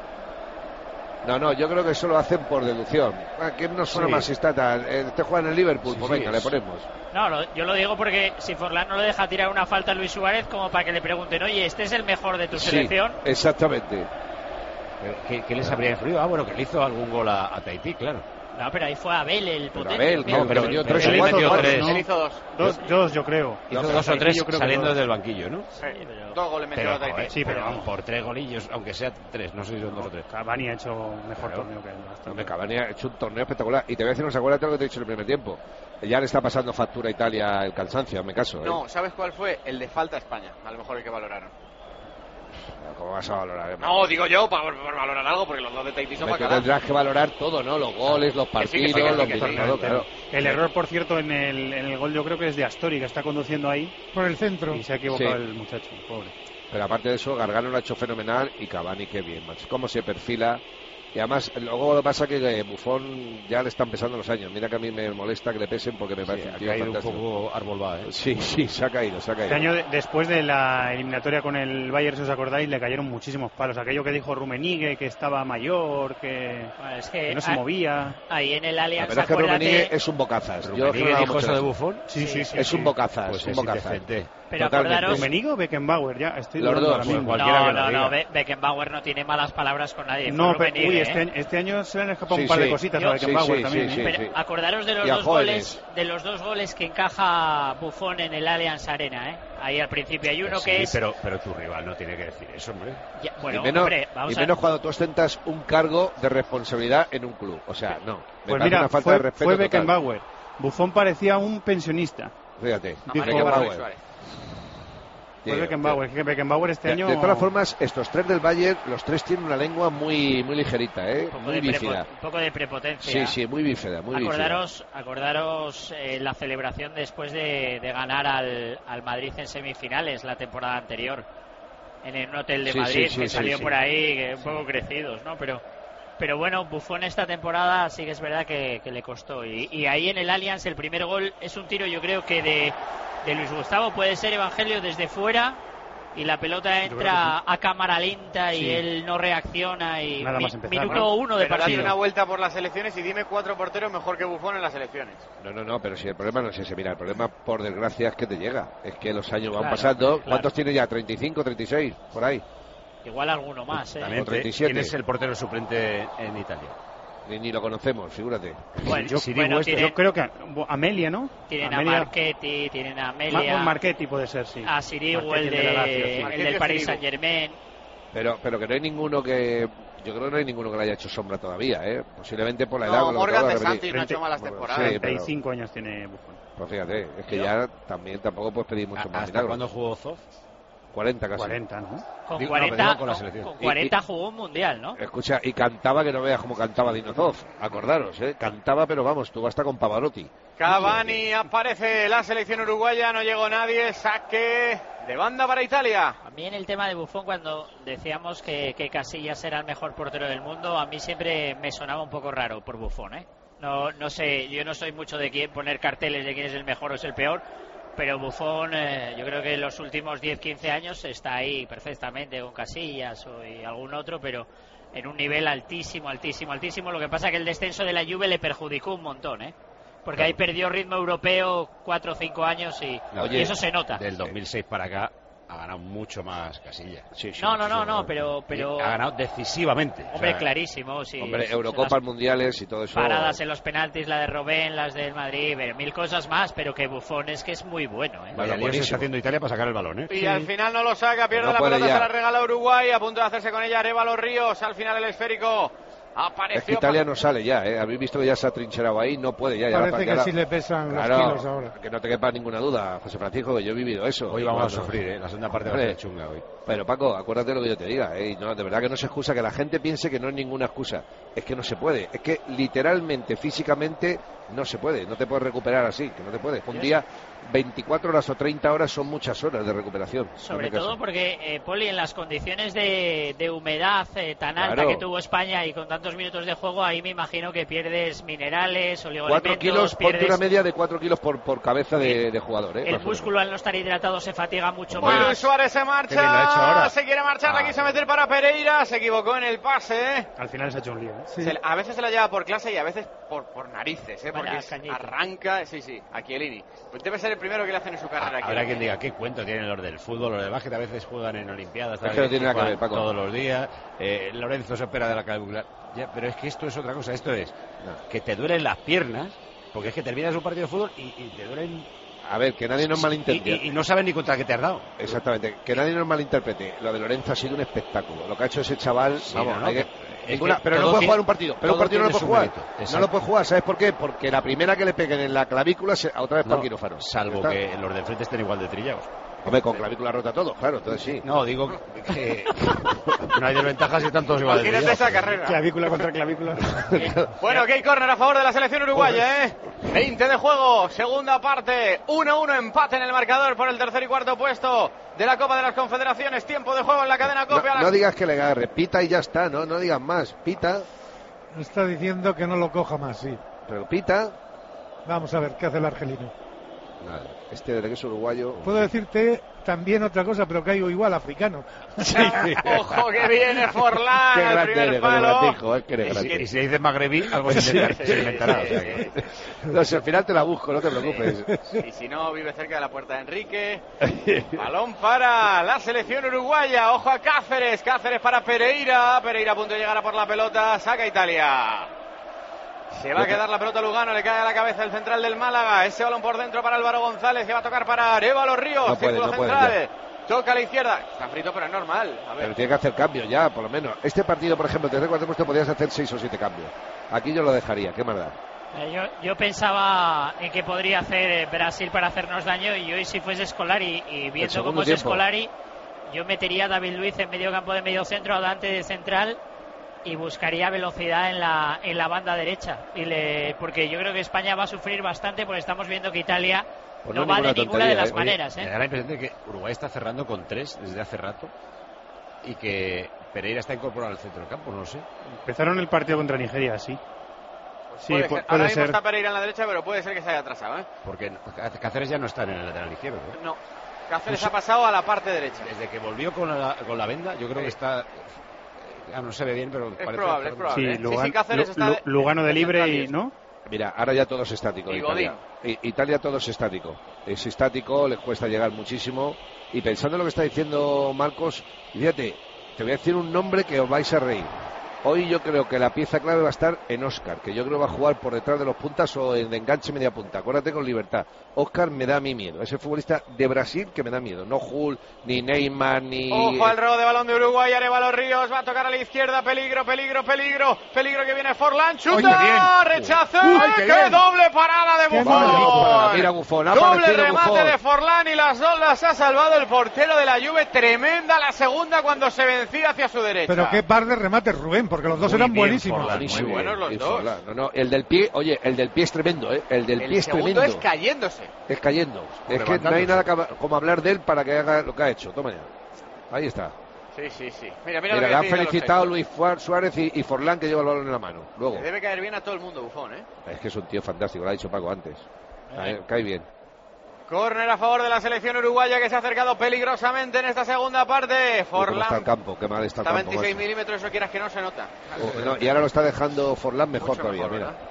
No, no, yo creo que eso lo hacen por deducción. Ah, ¿quién nos suena Sí. más está tal? Eh, Te juega en el Liverpool, Sí, pues sí, venga, es- le ponemos. No, lo- yo lo digo porque si Forlán no le deja tirar una falta a Luis Suárez como para que le pregunten, oye, ¿este es el mejor de tu Sí, selección? exactamente. Pero, ¿Qué, qué les habría influido? Ah, bueno, que le hizo algún gol a, a Tahití, claro. No, pero ahí fue Abel el Pero potente. Abel, ¿o qué? no, No, pero- metió pero tres él o cuatro metió goles. tres. ¿no? Él hizo dos. Dos, dos, yo creo. Hizo No, dos o Tahití tres yo creo que saliendo dos. desde el banquillo, ¿no? Sí, pero- Dos goles metió Pero, a Tahití. joder, Sí, pero pero vamos. por tres golillos, aunque sea tres, no sé si son dos o tres. Cavani ha hecho mejor Claro. torneo que él. No, me Cavani ha hecho un torneo espectacular. Y te voy a decir una cosa, acuérdate lo que te he dicho en el primer tiempo. Ya le está pasando factura a Italia el cansancio, me caso. ¿eh? No, ¿sabes cuál fue? El de falta a España, a lo mejor el que valoraron. ¿Cómo vas a valorar? eh? No, digo yo, para, para valorar algo, porque los dos de Tahití son Hombre, tú para cada. tendrás que valorar todo, ¿no? Los goles, los Que sí, que partidos, sí, que sí, los que sí, minutos, que sí. claro. El error, por cierto, en el, en el gol yo creo que es de Astori, que está conduciendo ahí Por el centro. y se ha equivocado Sí. el muchacho, pobre. Pero aparte de eso, Gargano lo ha hecho fenomenal y Cavani, qué bien, macho. Cómo se perfila. Y además, luego lo que pasa es que eh, Buffon ya le están pesando los años. Mira que a mí me molesta que le pesen porque me Sí, parece un ha tío caído un fantástico. poco arbolada, ¿eh? Sí, sí, se ha caído, se ha caído. Este año, de- después de la eliminatoria con el Bayern, si os acordáis, le cayeron muchísimos palos. Aquello que dijo Rummenigge, que estaba mayor, que, Bueno, es que, que no se ah, movía. ahí en el Ah, Allianz, pero es que acuérdate- Rummenigge es un bocazas. Yo ¿Rummenigge creo que dijo mucho eso de eso. Buffon? Sí, sí, sí. Es un bocazas, Pues un es bocazas. indecente. Pero Totalmente. acordaros... Rummenigge o Beckenbauer, ya estoy Los dudando dos, ahora pues, mismo. cualquiera No, que lo no, diga. no, Be- Beckenbauer no tiene malas palabras con nadie. No, fue pero Rummenigge, uy, ¿eh? este, año, este año se le han escapado Sí, un par de sí. cositas Yo- a Beckenbauer sí, también. sí, ¿eh? Pero acordaros de los Y a dos jóvenes. goles, de los dos goles que encaja Buffon en el Allianz Arena, ¿eh? Ahí al principio hay uno Sí, que es... pero, pero tu rival no tiene que decir eso, hombre. Ya, bueno, y menos, hombre, vamos y a... menos cuando tú ostentas un cargo de responsabilidad en un club. O sea, no. Me Pues parece mira, una falta fue, de respeto fue total. Beckenbauer. Buffon parecía un pensionista. Fíjate, No, Dijo Mario Beckenbauer. Suárez. Fue Tío, Beckenbauer. Es que Beckenbauer este De, año... de todas formas, estos tres del Bayern, los tres tienen una lengua muy muy ligerita, ¿eh? un poco, Muy de prepo- bífida. un poco de prepotencia. Sí, sí, muy bífida, muy bífida. Acordaros, acordaros eh, la celebración después de, de ganar al, al Madrid en semifinales la temporada anterior en un hotel de Sí, Madrid sí, sí, que sí, salió sí. por ahí que un poco crecidos, ¿no? Pero pero bueno, Buffon esta temporada sí que es verdad que, que le costó y, y ahí en el Allianz el primer gol es un tiro, yo creo que de, de Luis Gustavo, puede ser Evangelio desde fuera y la pelota entra a cámara lenta y Sí. él no reacciona y Nada mi- más empezar, minuto ¿no? uno de Pero dale partido. una vuelta por las selecciones y dime cuatro porteros mejor que Buffon en las selecciones. No, no, no, pero si el problema no es ese, mira, el problema por desgracia es que te llega. Es que los años van Claro, pasando. claro. ¿Cuántos tiene ya? ¿treinta y cinco, treinta y seis? Por ahí. Igual alguno más, ¿eh? También O te- treinta y siete. ¿Quién es el portero suplente en Italia? Ni, ni lo conocemos, figúrate. Bueno, Yo, Si digo bueno, esto, tienen, yo creo que Amelia, ¿no? tienen Amelia, a Marchetti, tienen a Ma- Amelia, Marchetti puede ser, sí. a Sirigu, Marchetti, el, el de la de, Lazio, sí. el Marchetti del o Paris Sirigu. Saint Germain. Pero, pero que no hay ninguno que. Yo creo que no hay ninguno que le haya hecho sombra todavía, ¿eh? Posiblemente por la edad. No, con lo que Morgan acabo de repetir. Santis no ha hecho malas Bueno, temporadas. sí, pero- treinta y cinco años tiene Buffon. Pues fíjate, es que Yo- ya también tampoco puedes pedir mucho más ¿Hasta milagros. cuándo jugó Zoff? cuarenta casi. cuarenta, ¿no? Con Digo, no, cuarenta, pero con la con- selección. con Y- cuarenta y- jugó un mundial, ¿no? Escucha, y cantaba que no veas cómo cantaba Dinozov. Acordaros, ¿eh? Cantaba, pero vamos, tú basta con Pavarotti. Cavani aparece la selección uruguaya, no llegó nadie, saque de banda para Italia. A mí en el tema de Buffon, cuando decíamos que, que Casillas era el mejor portero del mundo, a mí siempre me sonaba un poco raro por Buffon, ¿eh? No, no sé, yo no soy mucho de quién poner carteles de quién es el mejor o es el peor, pero Buffon eh, yo creo que en los últimos diez quince años está ahí perfectamente con Casillas o y algún otro, pero en un nivel altísimo, altísimo, altísimo. Lo que pasa es que el descenso de la Juve le perjudicó un montón, ¿eh? Porque claro, ahí perdió ritmo europeo cuatro o cinco años y, Oye, y eso se nota. Del dos mil seis para acá ha ganado mucho más Casillas. Sí, sí, no, no, no, sí, no, pero, pero... Ha ganado decisivamente. Hombre, o sea, clarísimo, sí. Hombre, Eurocopas, mundiales y todo eso. Paradas en los penaltis, la de Robben, las del Madrid, mil cosas más, pero que Buffon es que es muy bueno, ¿eh? Vaya lío se está haciendo Italia para sacar el balón, ¿eh? Y sí. al final no lo saca, pierde no la pelota, ya. se la regala Uruguay, a punto de hacerse con ella Arévalo Ríos, al final el esférico apareció. Es que Italia no sale ya, ¿eh? Habéis visto que ya se ha trincherado ahí, no puede ya. ya Parece la, que la... sí le pesan claro, los kilos ahora. Que no te quepa ninguna duda, José Francisco, que yo he vivido eso. Hoy vamos a sufrir, ¿eh? La segunda parte va a ser chunga hoy. Pero Paco, acuérdate de lo que yo te diga, ¿eh? No, de verdad que no se excusa, que la gente piense que no es ninguna excusa. Es que no se puede, es que literalmente, físicamente, no se puede, no te puedes recuperar así, que no te puedes. Un día, veinticuatro horas o treinta horas son muchas horas de recuperación. Sobre todo porque, eh, Poli, en las condiciones de, de humedad eh, tan alta claro. que tuvo España y con tantos minutos de juego, ahí me imagino que pierdes minerales, oligoelementos... Cuatro kilos, pierdes... ponte una media de cuatro kilos por, por cabeza de, de jugador, ¿eh? El músculo al no estar hidratado se fatiga mucho Bueno, más. Luis Suárez se marcha, se quiere marchar, la quiso meter para Pereira, se equivocó en el pase, ¿eh? Al final se ha hecho un lío, ¿eh? Sí. Se, a veces se la lleva por clase y a veces por, por narices, ¿eh? Porque Vaya, es- cañito. arranca, sí, sí, a Chiellini. Pues debe ser el primero que le hacen en su carrera. Habrá quien diga qué cuento tienen los del fútbol, los del básquet a veces juegan en Olimpiadas, Es que no tiene nada que ver, Paco. todos los días. Eh, Lorenzo se opera de la clavícula. Ya, pero es que esto es otra cosa, esto es que te duelen las piernas, porque es que terminas un partido de fútbol y, y te duelen. A ver, que nadie nos Y, malinterprete. y- y no sabes ni contra qué te has dado. Exactamente, que nadie nos malinterprete. Lo de Lorenzo ha sido un espectáculo. Lo que ha hecho ese chaval, Sí, vamos, no, no, hay que- es ninguna- que pero no todo puede tiene- jugar un partido. Pero un todo partido no lo tiene puede su jugar. mérito. No lo puede jugar, ¿sabes por qué? Porque la primera que le peguen en la clavícula, se, a otra vez para No, el quirófano. salvo ¿Está? que los del frente estén igual de trillados. Hombre, con clavícula rota todo, claro, entonces sí. No, digo que no hay desventajas y están todos igual de Imagínate trillados. esa carrera. Clavícula contra clavícula. Bueno, que hay córner a favor de la selección uruguaya, ¿eh? veinte de juego, segunda parte, uno a uno, empate en el marcador por el tercer y cuarto puesto de la Copa de las Confederaciones, tiempo de juego en la cadena No, COPE. a las- no digas que le agarre, pita y ya está, no, no digas más. Pita, Está diciendo que no lo coja más, sí. pero pita. Vamos a ver qué hace el argelino. Nada, este de que es uruguayo. Puedo decirte también otra cosa, pero caigo igual, africano. Ojo que viene Forlán Qué al grande primer eres, con el palo. latijo, eh, que eres Y si, grande. y si dices magrebí, algo se inventará. se inventará, o sea que- No, si al final te la busco, no te preocupes. Y si no, vive cerca de la puerta de Enrique. Balón para la selección uruguaya. Ojo a Cáceres. Cáceres para Pereira. Pereira a punto de llegar a por la pelota. Saca Italia. Se va a quedar la pelota a Lugano. Le cae a la cabeza el central del Málaga. Ese balón por dentro para Álvaro González. Que va a tocar para Arévalo Ríos. No puede, Círculo no puede, central. Toca a la izquierda. Está frito, pero es normal. A ver. Pero tiene que hacer cambios ya, por lo menos. Este partido, por ejemplo, tercer cuarto puesto podías hacer seis o siete cambios. Aquí yo lo dejaría, qué maldad. Eh, yo, yo pensaba en que podría hacer eh, Brasil para hacernos daño, y hoy si fuese Scolari y viendo segundo cómo es tiempo. Scolari, yo metería a David Luiz en medio campo de medio centro, adelante de central, y buscaría velocidad en la en la banda derecha, y le, porque yo creo que España va a sufrir bastante, porque estamos viendo que Italia Pues no, no va de ninguna ninguna de tontería, las ¿eh? maneras. Me ¿eh? da la impresión de que Uruguay está cerrando con tres desde hace rato y que Pereira está incorporado al centro del campo, no lo sé. Empezaron el partido contra Nigeria, sí. Sí, Puede pu- ser. puede Ahora mismo ser. está Pereira en la derecha, pero puede ser que se haya atrasado, ¿eh? Porque Cáceres ya no está en el lateral izquierdo, ¿eh? No. Cáceres ha pasado a la parte derecha. Desde que volvió con la, con la venda, yo creo que está. Ah, no se ve bien, pero Es parece probable, estar- es probable. Sí, ¿eh? Sí, Lugan- sí, Cáceres Lu- está Lu- de- Lugano de de libre central y diestro. ¿no? Mira, ahora ya todo es estático. Y Italia. I- Italia todo es estático. Es estático, les cuesta llegar muchísimo. Y pensando en lo que está diciendo Marcos, fíjate, te voy a decir un nombre que os vais a reír. Hoy yo creo que la pieza clave va a estar en Óscar, que yo creo va a jugar por detrás de los puntas o en enganche media punta. Acuérdate con libertad. Óscar me da a mí miedo. Es el futbolista de Brasil que me da miedo. No Jul, ni Neymar, ni... Ojo al robo de balón de Uruguay, Arévalo Ríos, va a tocar a la izquierda, peligro, peligro, peligro, peligro que viene Forlán, chuta, Oye, bien. rechazo, Uy, ¡qué, qué bien. doble parada de Qué Buffon! maravilla. Mira Buffon, ha Doble aparecido remate Buffon. de Forlán y las dos las ha salvado el portero de la Juve, tremenda la segunda cuando se vencía hacia su derecha. Pero qué par de remates, Rubén. bien, porque los dos Muy eran bien, buenísimos. Forlán, Buenísimo. muy buenos los Y dos. Forlán. No, no, el del pie, oye, el del pie es tremendo, ¿eh? El del El pie es segundo tremendo. es cayéndose. Es cayendo. Es que no levantándose. hay nada que- como hablar de él para que haga lo que ha hecho. Toma ya. Ahí está. Sí, sí, sí. Mira, mira, Mira, lo que le han decía de los felicitado gestos. Luis Fuar- Suárez y, y Forlán, que lleva el balón en la mano. Luego. Le debe caer bien a todo el mundo, Buffon, ¿eh? Es que es un tío fantástico, lo ha dicho Paco antes. Eh, cae bien. Córner a favor de la selección uruguaya que se ha acercado peligrosamente en esta segunda parte. Uy, cómo está el Forlán campo, qué mal está el está a campo. veintiséis macho. milímetros, eso quieras que no se nota. Oh, no, y ahora lo está dejando Forlán mejor Mucho todavía, mejor, mira. ¿verdad?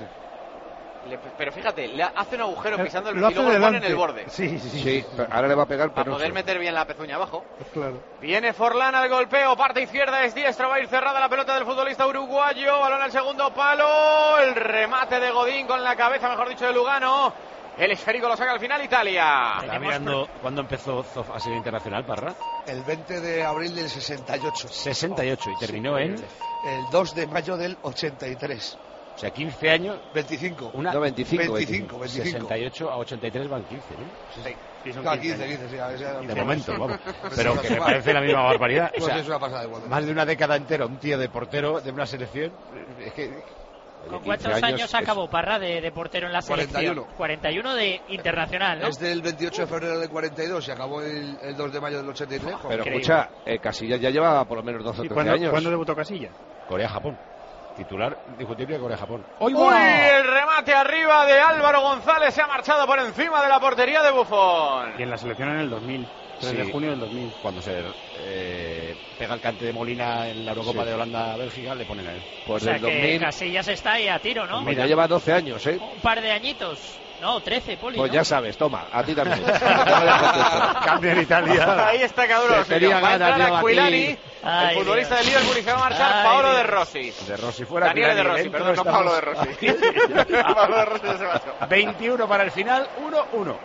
Le- pero fíjate, le hace un agujero pisando el Lo y hace luego le pone en delante. el borde. Sí, sí, sí. Sí, pero ahora le va a pegar, Para pero poder no. meter bien la pezuña abajo. Claro. Viene Forlán al golpeo, parte izquierda es diestro, va a ir cerrada la pelota del futbolista uruguayo, balón al segundo palo, el remate de Godín con la cabeza, mejor dicho, de Lugano. El esférico lo saca al final Italia. Está mirando cuándo empezó Zof a ser internacional, Parra. El veinte de abril del sesenta y ocho. sesenta y ocho y terminó en, El dos de mayo del ochenta y tres. o sea, quince años. veinticinco. Una, No, veinticinco, veinticinco, veinticinco. sesenta y ocho a ochenta y tres van quince, ¿no? Sí. Sí, son Claro, quince quince, años. quince, sí, a ver, si- De momento, vamos. Pues Pero es que una me pasada. parece la misma barbaridad. O Pues sea, es una pasada igual. más de una década entera, un tío de portero de una selección. Es que. ¿Con quince cuántos años años es- acabó Parra de, de portero en la selección? cuarenta y uno. cuarenta y uno de internacional, ¿no? Es del veintiocho de febrero del cuarenta y dos y acabó el, el dos de mayo del ochenta y tres. Pero Increíble. escucha, eh, Casillas ya lleva por lo menos doce o ¿Y trece cuándo, años. ¿Cuándo debutó Casilla? Corea-Japón. Titular discutible de Corea-Japón. Uy, el remate arriba de Álvaro González se ha marchado por encima de la portería de Buffon. Y en la selección en el dos mil. tres de Sí. junio del dos mil. Cuando se eh, pega el cante de Molina en la Eurocopa Sí. de Holanda-Bélgica, le ponen a él. Pues o sea del que dos mil, Casillas está ahí a tiro, ¿no? pues ya lleva doce años, ¿eh? Un par de añitos. No, trece, Poli. Pues ¿no? ya sabes, toma, a ti también. No me dejes contestar. Cambio en Italia. Ahí está Caduro. Se tenía Va a ganas entrar yo Aquilani, aquí. Ay, el futbolista Dios. del Liverpool, y se va a marchar Ay, Paolo Dios. de Rossi. De Rossi fuera. Daniele de Aquilani Rossi, dentro, perdón, no estamos- Paolo de Rossi. Paolo de Rossi se marchó. veintiuno para el final, uno uno.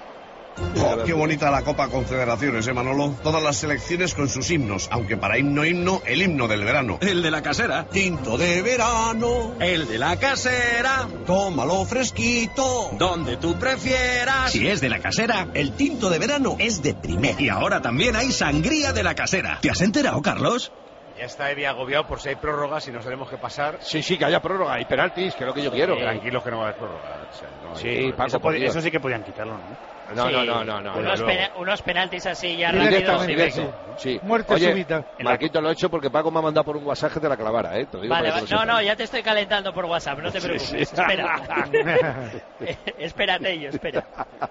Oh, qué bonita la Copa Confederaciones, ¿eh, Manolo? Todas las selecciones con sus himnos, aunque para himno himno, el himno del verano. El de la casera. Tinto de verano, El de la casera. tómalo fresquito. Donde tú prefieras. Si es de la casera. El tinto de verano es de primera. Y ahora también hay sangría de la casera. ¿Te has enterado, Carlos? Ya está Evi agobiado por si hay prórrogas y nos tenemos que pasar. Sí, sí, que haya prórroga y penaltis, que es lo que yo quiero. Tranquilos que no va a haber prórroga. O sea, no hay Sí, prórroga. Paco, Eso, por pod- Dios. eso sí que podían quitarlo, ¿no? No, Sí. no, no, no, no. Unos, no. pena- unos penaltis así ya Directamente, rápidos. Directo, sí. Muerte Oye, súbita. Marquito, lo he hecho porque Paco me ha mandado por un WhatsApp que te la clavara, ¿eh? Te lo digo Vale, para va- que lo no, sepas. no, ya te estoy calentando por WhatsApp, no te Sí, preocupes. sí. Espera. Espérate, yo, espera.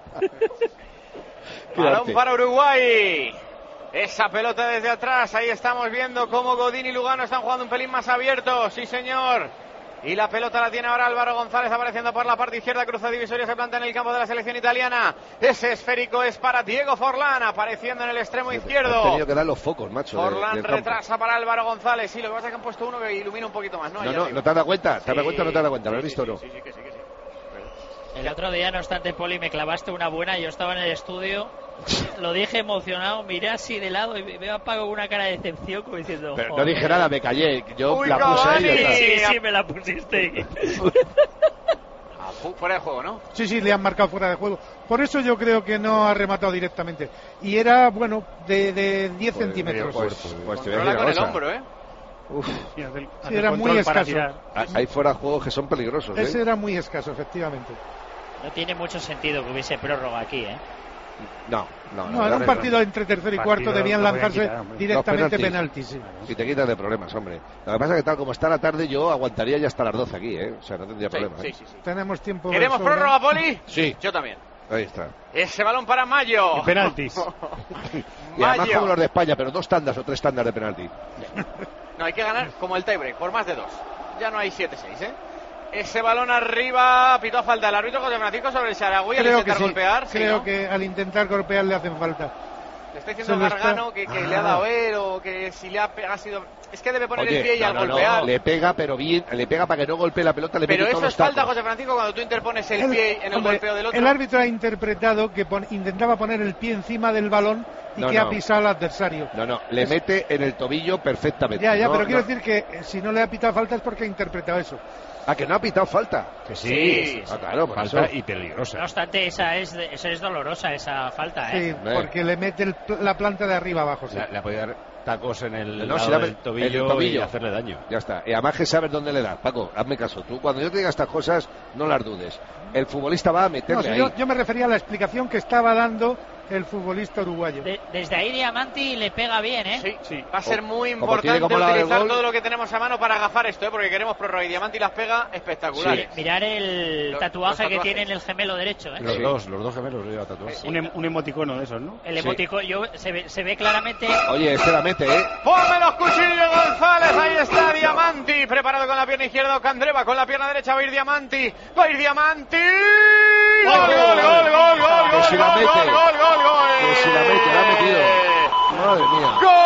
Balón Quédate. para Uruguay. Esa pelota desde atrás. Ahí estamos viendo cómo Godín y Lugano están jugando un pelín más abierto. Sí, señor. Y la pelota la tiene ahora Álvaro González apareciendo por la parte izquierda. Cruza divisoria, se planta en el campo de la selección italiana. Ese esférico es para Diego Forlán, apareciendo en el extremo Has izquierdo. tenido que dar los focos, macho. de- Forlán del campo. retrasa para Álvaro González. Sí, lo que pasa es que han puesto uno que ilumina un poquito más, ¿no? No, Ya no, digo. no te has dado cuenta. ¿Te has dado Sí, cuenta o no te has dado cuenta? ¿Lo has sí, visto o sí, no? sí, sí, que sí, que sí. El otro día, no obstante, Poli, me clavaste una buena. Yo estaba en el estudio, lo dije emocionado, miré así de lado y veo a Paco con una cara de decepción, como diciendo. Pero no "Joder". dije nada, me callé. Yo Uy, la puse ahí. Cavani. y ya está. Sí, sí, me la pusiste. Ah, fu- fuera de juego, ¿no? Sí, sí, le han marcado fuera de juego. Por eso yo creo que no ha rematado directamente. Y era, bueno, de, de diez Pues, centímetros. Pues, pues te voy a Controla decir con una el cosa. hombro, ¿eh? Uf, Sí, hace el- hace Sí, el era muy control para escaso. tirar. hay fuera juegos que son peligrosos, Ese ¿eh? era muy escaso, efectivamente. No tiene mucho sentido que hubiese prórroga aquí, ¿eh? No, no, No, era un partido entre tercero y Partido cuarto, debían lo podían lanzarse quitar, hombre. directamente Los penaltis. sí. Y te quitas de problemas, hombre. Lo que pasa es que tal como está la tarde, yo aguantaría ya hasta las doce aquí, ¿eh? O sea, no tendría Sí, problema. sí, ¿eh? sí, sí. Tenemos tiempo. de ¿Queremos sobra. prórroga, Poli? Sí, Yo también. ahí está. Ese balón para Mayo. Y penaltis. Y además Mayo. como los de España, pero dos tandas o tres tandas de penalti. No, hay que ganar como el tiebreak, por más de dos. Ya no hay siete seis, ¿eh? Ese balón arriba, pitó a falta el árbitro José Francisco sobre el Sarawi al Creo que intentar sí. golpear. sí, Creo ¿no? que al intentar golpear le hacen falta. Le está diciendo se lo está- Gargano que, que le ha dado él o que si le ha pegado ha sido... Es que debe poner el pie y no, al no, no, golpear. le pega, pero bien, le pega para que no golpee la pelota, le Pero mete eso todos es los falta, tacos. José Francisco, cuando tú interpones el, El- pie en el hombre, golpeo del otro. el árbitro ha interpretado que pon- intentaba poner el pie encima del balón y No, que no. ha pisado al adversario. No, no, le mete en el tobillo perfectamente. Ya, ya, No, pero no. quiero decir que eh, si no le ha pitado falta es porque ha interpretado eso. Ah, que no ha pitado falta. Que Sí, sí, sí, Ah, claro, por falta eso. y peligrosa. No obstante, esa es, de- esa es dolorosa, esa falta, ¿eh? Sí, hombre. porque le mete el pl- la planta de arriba abajo. Sí. Le, le ha podido dar tacos en el, No, lado si la- del tobillo, en el tobillo. y hacerle daño. Ya está. Y además que sabes dónde le das. Paco, hazme caso. Tú, cuando yo te diga estas cosas, no las dudes. El futbolista va a meterle No, si ahí. yo, yo me refería a la explicación que estaba dando el futbolista uruguayo. De- desde ahí Diamanti le pega bien, ¿eh? Sí, Sí. va a ser muy como tiene importante como la del utilizar gol. todo lo que tenemos a mano para agafar esto, ¿eh? Porque queremos prórroga y Diamanti las pega espectaculares. Mirar el Los- tatuaje los que tatuajes. tiene en el gemelo derecho, ¿eh? Los Sí. dos, los dos gemelos lleva tatuados. Sí. Un, em- un emoticono de esos, ¿no? El Sí. emotico, yo, se, ve, se ve claramente. Oye, este la mete, ¿eh? ¡Ponme los cuchillos, González! Ahí está Diamanti, preparado con la pierna izquierda, Candreva con la pierna derecha, va a ir Diamanti, va a ir Diamanti. ¡Gol, gol, gol, gol, gol, gol, Que si la gol, mete. gol, gol, gol, gol! Que si la mete, la ha metido. Madre mía.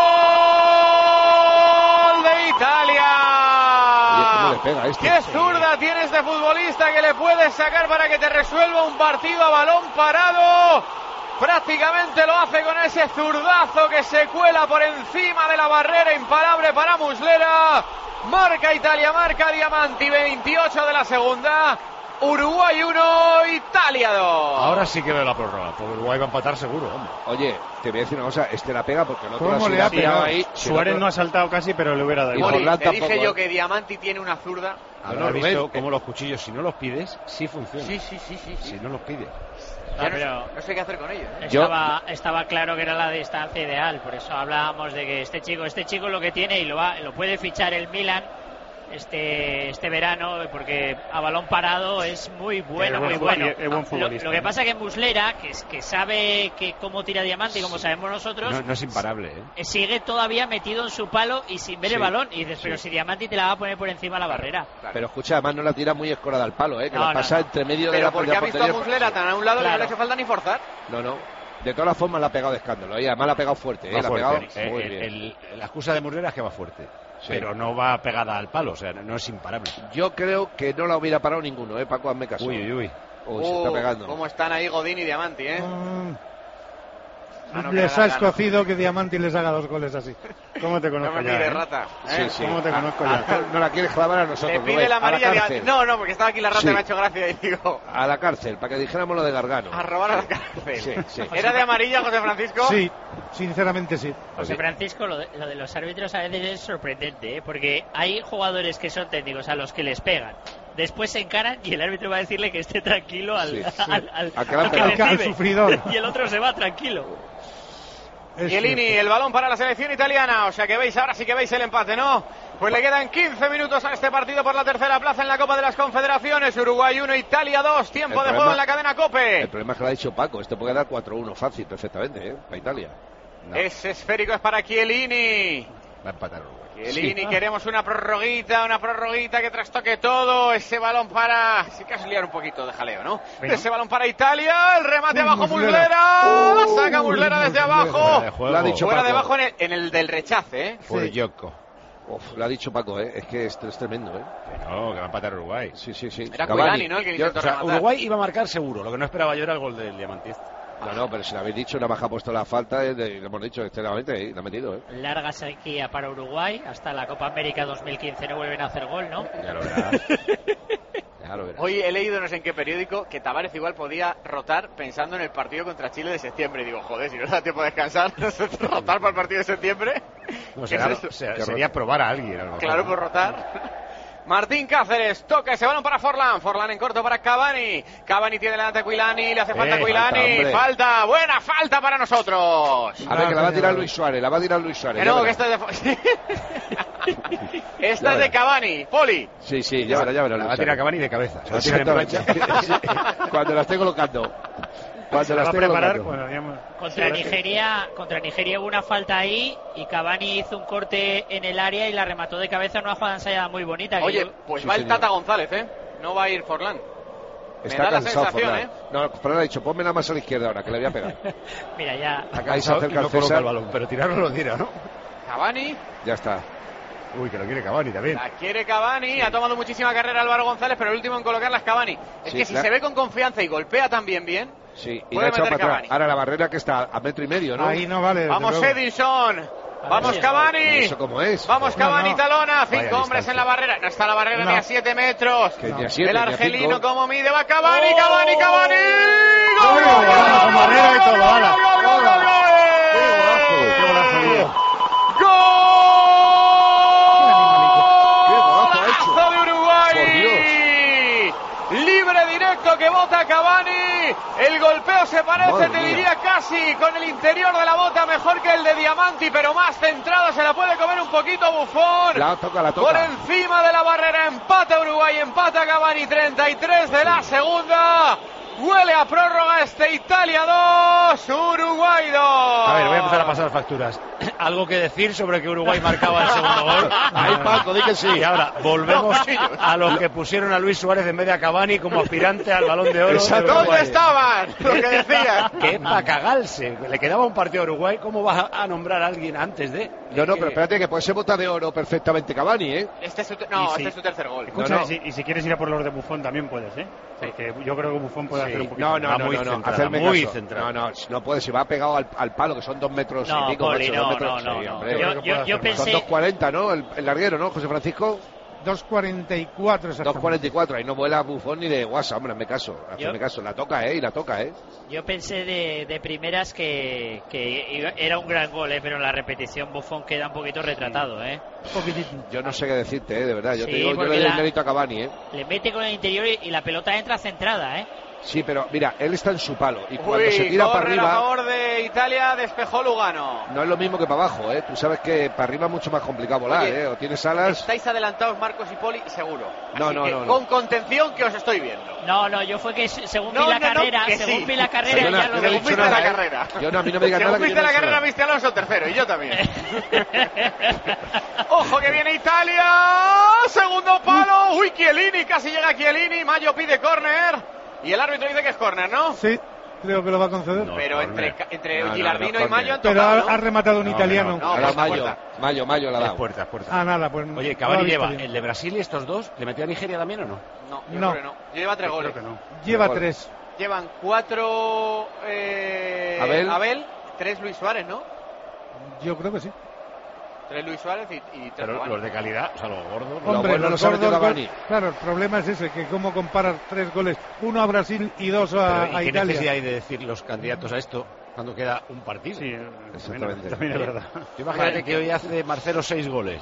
¡Gol de Italia! Oye, ¿cómo le pega a este? ¡Qué zurda tiene este futbolista que le puedes sacar para que te resuelva un partido a balón parado! Prácticamente lo hace con ese zurdazo que se cuela por encima de la barrera, imparable para Muslera. Marca Italia, marca Diamanti, veintiocho de la segunda. Uruguay uno, Italia dos. Ahora sí que veo la prórroga, porque Uruguay va a empatar seguro, hombre. Oye, te voy a decir una cosa. Este la pega porque el otro ¿Cómo la le ha tirado pegado? ahí. Si el Suárez otro- no ha saltado casi, pero le hubiera dado Y igual. Moli, Forlán te dije tampoco, yo ¿eh? que Diamanti tiene una zurda. Ahora no, has visto Rubén, cómo los cuchillos, si no los pides, sí funcionan. Sí, sí, sí, sí. sí. Si no los pides. Ah, Ya no, pero sé, no sé qué hacer con ellos. ¿eh? Yo- estaba, estaba claro que era la distancia ideal, por eso hablábamos de que este chico, este chico lo que tiene y lo va, lo puede fichar el Milan este este verano, porque a balón parado es muy bueno, Es buen muy fu- bueno. es buen Lo, futbolista, lo que ¿eh? pasa que Muslera, que, es- que sabe que cómo tira Diamante y como sabemos nosotros, No, no es imparable, ¿eh? eh, sigue todavía metido en su palo y sin ver Sí, el balón. Y dices, pero sí. si Diamante te la va a poner por encima de la barrera. Pero escucha, además no la tira muy escorada al palo, ¿eh? Que No, la no, pasa no. entre medio de Pero la porque de la ha visto a portería. Muslera tan a un lado que no Claro. le hace falta ni forzar. No, no. De todas las formas la ha pegado de escándalo. Y además la ha pegado fuerte, ¿eh? Va La ha fuerte. pegado Eh, muy el- bien. el- la excusa de Murrera es que va fuerte, Sí. pero no va pegada al palo, o sea, no, no es imparable. Yo creo que no la hubiera parado ninguno, ¿eh? Paco, hazme caso. Uy, uy, uy. Uy, se Uh, está pegando. ¿Cómo están ahí Godín y Diamanti, eh? Mm, Ah, no, que les le ha da gana. escocido que Diamanti les haga dos goles así. ¿Cómo te No conozco me ya? mires, eh? rata. Sí, ¿eh? sí. ¿Cómo te Ah, conozco ah, ya? no la quieres clavar a nosotros, Le pide Rubén. la A la amarilla de... cárcel. No, no, porque estaba aquí la rata Sí. y me ha hecho gracia y digo... A la cárcel, para que dijéramos lo de Gargano. A robar a la cárcel. Sí, sí. ¿Era de amarilla, José Francisco? Sí, sinceramente sí. José Francisco, lo de, lo de los árbitros a veces es sorprendente, ¿eh? Porque hay jugadores que son técnicos a los que les pegan. Después se encaran y el árbitro va a decirle que esté tranquilo al, Sí, sí. al, al- Al que le han al que pegado. recibe. Al sufridor. Y el otro se va tranquilo. Es Chiellini, cierto. el balón para la selección italiana. O sea que veis, ahora sí que veis el empate, ¿no? Pues le quedan quince minutos a este partido por la tercera plaza en la Copa de las Confederaciones. Uruguay uno, Italia dos. Tiempo El de problema- juego en la cadena COPE. El problema es que lo ha dicho Paco. Esto puede dar cuatro uno fácil, perfectamente, ¿eh? Para Italia. No, Ese esférico es para Chiellini. va a empatar Uruguay. Chiellini, queremos una prorroguita, una prorroguita que trastoque todo. Ese balón para... Sí que has liar un poquito de jaleo, ¿no? Venga. Ese balón para Italia. El remate Uy, abajo, Muslera. Muslera. La saca Uy, Muslera desde Muslera. abajo. Fuera de juego. Lo ha dicho Fuera Paco. de abajo en el, en el del rechace, ¿eh? Por Sí. Yoko. Uf, lo ha dicho Paco, ¿eh? Es que esto es tremendo, ¿eh? Que no, que va a empatar Uruguay. Sí, sí, sí. Era Cavani. Cuilani, ¿no? El que Yo- intentó O sea, rematar. Uruguay iba a marcar seguro, lo que no esperaba yo era el gol del Diamantista. No, no, pero si lo habéis dicho, nada más que ha puesto la falta, eh, de- lo hemos dicho externamente, ¿eh? Lo ha metido, ¿eh? Larga sequía para Uruguay. Hasta la Copa América dos mil quince no vuelven a hacer gol, ¿no? Ya lo verás. Ya lo verás. Hoy he leído no sé en qué periódico que Tavares igual podía rotar pensando en el partido contra Chile de septiembre. Y digo, joder, si no da tiempo de descansar, rotar para el partido de septiembre. No, ¿Qué será- es eso? se- Qué sería roto. probar a alguien. A lo mejor. Claro, por rotar. Martín Cáceres toca ese balón para Forlán. Forlán en corto para Cavani. Cavani tiene delante a Quilani. Le hace falta a Eh, Quilani. falta, hombre. Falta, buena falta para nosotros. A ver, que la va a tirar Luis Suárez, la va a tirar Luis Suárez. Que ya no, que verás. esta es de. Esta Ya es de verás. Cavani. Poli. Sí, sí, ya verás, ya verás. La va a Luis tirar Suárez. Cavani de cabeza. Se va a tirar en plancha. Exactamente. Cuando la esté colocando. Cuando Se la va a esté preparar. colocando. Bueno, digamos, Contra Nigeria, contra Nigeria hubo una falta ahí y Cavani hizo un corte en el área y la remató de cabeza en una jugada ensayada muy bonita. que Oye, yo- pues Sí, va el señor. Tata González, ¿eh? No va a ir Forlán. Está da la cansado, sensación, Forlán. ¿eh? No, Forlán ha dicho, ponme la más a la izquierda ahora, que le voy a pegar. Mira, ya. Ahí se acerca y no el coloca César. el balón, pero tirarlo lo tira, ¿no? Cavani. Ya está. Uy, que lo quiere Cavani también. La quiere Cavani, ha tomado muchísima carrera Álvaro González, pero el último en colocarla es Cavani. Es Sí, que si la- se ve con confianza y golpea también bien, Sí, y Puede la ha echado meter para Cavani. atrás. Ahora la barrera que está a metro y medio, ¿no? Ahí no vale. desde vamos luego. Edinson, vamos sí, ¿Y Cavani, eso cómo es? vamos No, Cavani, no. talona, cinco Vaya hombres distancia. en la barrera, no está la barrera No. ni a siete metros. Que No. ni a siete, El ni a argelino cinco. como mide, va Cavani, ¡Oh! Cavani, Cavani. ¡Gol, ¡Gol, gol, gol, gol, con barrera y gol, todo, gol, ala! gol, gol, gol, gol, gol! ¡Qué golazo! ¡Gol se parece, Madre te mía. diría casi con el interior de la bota mejor que el de Diamanti, pero más centrado, se la puede comer un poquito Buffon. La toca, la toca. Por encima de la barrera, empata Uruguay, empata Cavani, treinta y tres de la segunda. Huele a prórroga este Italia dos, Uruguay dos. A ver, voy a empezar a pasar facturas. ¿Algo que decir sobre que Uruguay marcaba el segundo gol? Ahí, Paco, di que sí. Y ahora volvemos a los que pusieron a Luis Suárez en vez de a Cavani como aspirante al Balón de Oro. Exacto. de ¿Dónde Uruguay. estaban? Lo que decían. Que es para cagarse. Le quedaba un partido a Uruguay. ¿Cómo vas a nombrar a alguien antes de...? No, no, Es pero que- espérate que puede ser bota de oro perfectamente Cavani, ¿eh? Este es su, te- no, Y sí. este es su tercer gol. Escucha, No, no. Y, si, y si quieres ir a por los de Buffon también puedes, ¿eh? Porque yo creo que Buffon puede Sí. hacer un poquito. No, no, Va no, muy no, no, centrada, hacerme muy caso. centrada. No, no, no puede, si va pegado al, al palo, que son dos metros No, y pico, Poli, macho, dos no, metros. no, no, Sí, no. hombre. Yo, yo, yo Son pensé, dos cuarenta, ¿no? El, el larguero, ¿no, José Francisco? dos cuarenta y cuatro dos exactamente. cuarenta y cuatro, ahí no vuela Buffon ni de guasa, hombre, hazme caso, hazme Yo- caso. La toca, ¿eh? Y la toca, ¿eh? yo pensé de, de primeras que, que iba- era un gran gol, ¿eh? Pero en la repetición Buffon queda un poquito retratado, ¿eh? Un poquitito. Yo no sé qué decirte, ¿eh? De verdad. Yo, Sí, te digo, yo porque le doy la- el mérito a Cavani, ¿eh? Le mete con el interior y, y la pelota entra centrada, ¿eh? Sí, pero mira, él está en su palo. Y cuando Uy, se tira para córner a arriba, favor de Italia, despejó Lugano. no es lo mismo que para abajo, ¿eh? Tú sabes que para arriba es mucho más complicado volar, Oye, ¿eh? O tienes alas. Estáis adelantados Marcos y Poli, seguro. No, Así no, que no, no. con contención que os estoy viendo. No, no, yo fue que se- según No, vi la no, no, carrera, que según sí. vi la carrera Yo no- ya yo lo no he vi. dicho Viste nada, la ¿eh? carrera. Yo no, a mí no me digas Según nada que viste yo no la he dicho carrera, nada. viste a Alonso tercero, y yo también. Ojo que viene Italia. Segundo palo. Uy, Chiellini, casi llega Chiellini. Mayo pide córner. Y el árbitro dice que es córner, ¿no? Sí, creo que lo va a conceder. No, Pero córner. entre, entre No, no, Gilardino no, y córner. Mayo han Pero tocado, ha, ¿no? ha rematado un No, italiano. no, No, Ahora puerta, Mayo, puerta. Mayo, Mayo la ha Es dado. puerta, es puerta. Ah, nada, pues. Oye, no Cavani lo ha visto lleva bien. el de Brasil y estos dos. ¿Le metió a Nigeria también o no? No, yo No. creo que no. Lleva tres goles. Creo que no. Lleva Gol. tres. Llevan cuatro eh, Abel. tres Luis Suárez, ¿no? Yo creo que sí. Tres Luis Suárez y, y tres Pero Cavani. los de calidad, o sea, los gordos. Lo Hombre, bueno los lo sabe gordos, Cavani. claro, el problema es ese, que cómo comparar tres goles, uno a Brasil y dos Pero, a, ¿y a qué Italia. necesidad hay de decir los candidatos a esto cuando queda un partido? Sí, Exactamente. También, también es verdad. Tú imagínate que hoy hace Marcelo seis goles.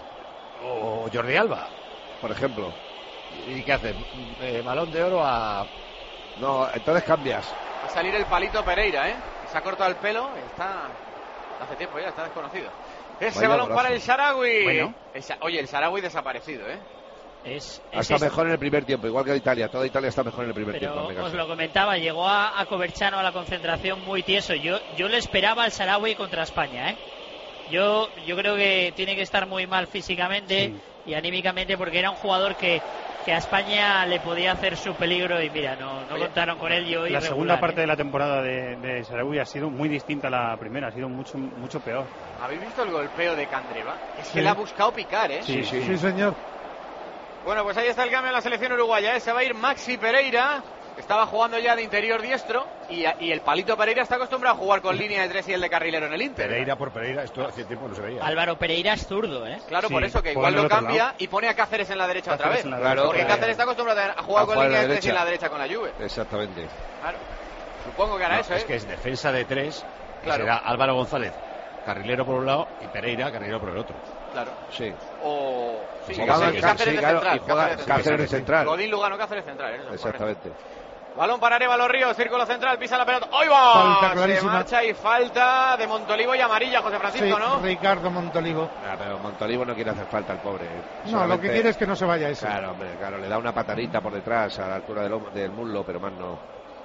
O Jordi Alba. Por ejemplo. ¿Y qué hace? Eh, balón de oro a... No, entonces cambias. Va a salir el palito Pereira, ¿eh? Se ha cortado el pelo, está... Hace tiempo ya, está desconocido. Ese Vaya balón golazo. para el Sarawi. Bueno. El Sa- Oye, el Sarawi desaparecido, ¿eh? Es, Ha es estado este- mejor en el primer tiempo, igual que Italia. Toda Italia está mejor en el primer Pero tiempo. hazme os caso. lo comentaba, llegó a, a Coverchano a la concentración muy tieso. Yo yo le esperaba al Sarawi contra España, ¿eh? Yo yo creo que tiene que estar muy mal físicamente Sí. y anímicamente porque era un jugador que, que a España le podía hacer su peligro y mira, no, no Oye, contaron con él y hoy La regular, segunda parte ¿eh? de la temporada de, de Sarawi ha sido muy distinta a la primera, ha sido mucho mucho peor. ¿Habéis visto el golpeo de Candreva? Es que Sí. le ha buscado picar, ¿eh? Sí, sí. Sí, señor. Bueno, pues ahí está el cambio en la selección uruguaya, ¿eh? Se va a ir Maxi Pereira. Estaba jugando ya de interior diestro y, y el palito Pereira está acostumbrado a jugar con línea de tres y el de carrilero en el Inter. Pereira por Pereira, esto hace tiempo no se veía. Álvaro Pereira es zurdo, ¿eh? Claro, Sí, por eso que por igual el lo otro cambia lado. y pone a Cáceres en la derecha otra Cáceres vez. en la Claro, Porque eh, Cáceres está acostumbrado a jugar a con jugar línea a de la tres y en derecha. la derecha con la Juve. Exactamente. Claro. Supongo que hará No, eso, es ¿eh? que es defensa de tres, que Claro. será Álvaro González, carrilero por un lado, y Pereira, carrilero por el otro. Claro. Sí. O... Sí, Juega Cáceres, en Cáceres sí, de claro, central. y juega Cáceres de Cáceres de central. Godín Lugano, Cáceres central. Eso, correcto. Exactamente. Balón para Arévalo Ríos, círculo central, pisa la pelota. ¡Ahí va! Falta Se clarísima. marcha y falta de Montolivo y amarilla, José Sí, Francisco, ¿no? Ricardo Montolivo. Ah, pero Montolivo no quiere hacer falta al pobre. ¿eh? No, Solamente- lo que quiere es que no se vaya ese. Claro, hombre, claro, le da una patadita por detrás a la altura del, hombro- del muslo, pero más no.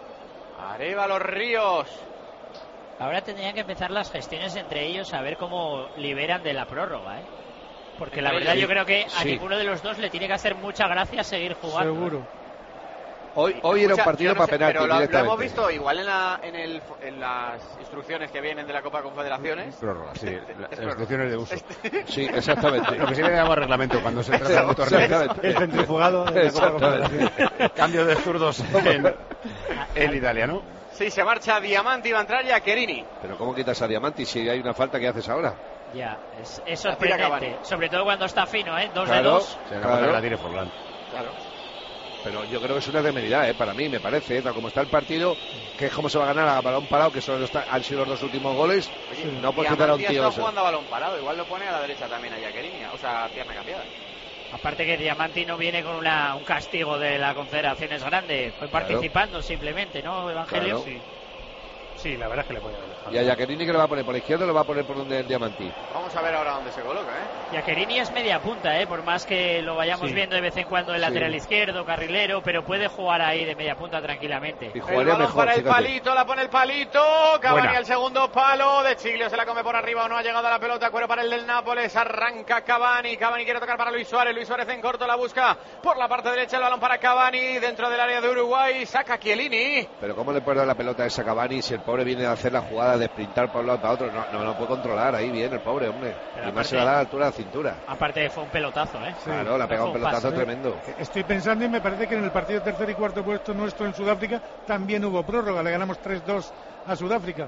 Arévalo Ríos. Ahora tendrían que empezar las gestiones entre ellos a ver cómo liberan de la prórroga, ¿eh? Porque la Entre verdad ellos. yo creo que a Sí. ninguno de los dos le tiene que hacer mucha gracia seguir jugando. Seguro. Hoy, hoy era un Escucha, partido yo no para sé, penalti pero lo, lo directamente. hemos visto igual en, la, en, el, en las instrucciones que vienen de la Copa Confederaciones. Prórroga, sí. Es la- prórroga. las instrucciones de uso. Sí, exactamente. Lo que sí le llama reglamento cuando se trata de un torneo. Exactamente. El centrifugado de la Copa Exactamente. Confederaciones. Cambio de zurdos en, en Italia, ¿no? Sí, se marcha Diamanti, va a entrar ya Chiellini. Pero ¿cómo quitas a Diamanti si hay una falta que haces ahora? Ya, es, es La tira Cavani. sorprendente. Sobre todo cuando está fino, ¿eh? Dos Claro. de dos. Se la Claro. falta que la tiene Forlán. Claro. Pero yo creo que es una temeridad, ¿eh? Para mí, me parece, ¿eh? Tal como está el partido, que es como se va a ganar a balón parado, que son, está- han sido los dos últimos goles. Oye, No puedes quitar a un Diamanti tío está eso. jugando a balón parado, igual lo pone a la derecha también a Chiellini, o sea, pierna cambiada. Aparte que Diamanti no viene con una, un castigo de la Confederación es grande. Fue participando simplemente, ¿no, Evangelio? Claro. Sí. Sí, la verdad es que le puede haber dejado. Y a Giaccherini, que lo va a poner por la izquierda o lo va a poner por donde el Diamantí. Vamos a ver ahora dónde se coloca, ¿eh? Giaccherini es media punta, ¿eh? Por más que lo vayamos Sí. viendo de vez en cuando el Sí. lateral izquierdo, carrilero, pero puede jugar ahí de media punta tranquilamente. Y El jugaría balón mejor, para el fíjate. palito, la pone el palito. Cavani Buena. al segundo palo. De Chiglio se la come por arriba o no ha llegado a la pelota. Cuero para el del Nápoles. Arranca Cavani. Cavani quiere tocar para Luis Suárez. Luis Suárez en corto la busca por la parte derecha. El balón para Cavani dentro del área de Uruguay. Saca Chiellini. Pero ¿cómo le puede dar la pelota a esa Cavani si el pobre viene a hacer la jugada de sprintar por un lado para otro? No, no lo puede controlar ahí bien el pobre, hombre. Pero Y aparte- más se la da a la altura de la cintura. Aparte fue un pelotazo, ¿eh? Claro, le ha pegado un Fue un pelotazo pase. tremendo. Estoy pensando y me parece que en el partido tercer y cuarto puesto nuestro en Sudáfrica también hubo prórroga. Le ganamos tres dos a Sudáfrica.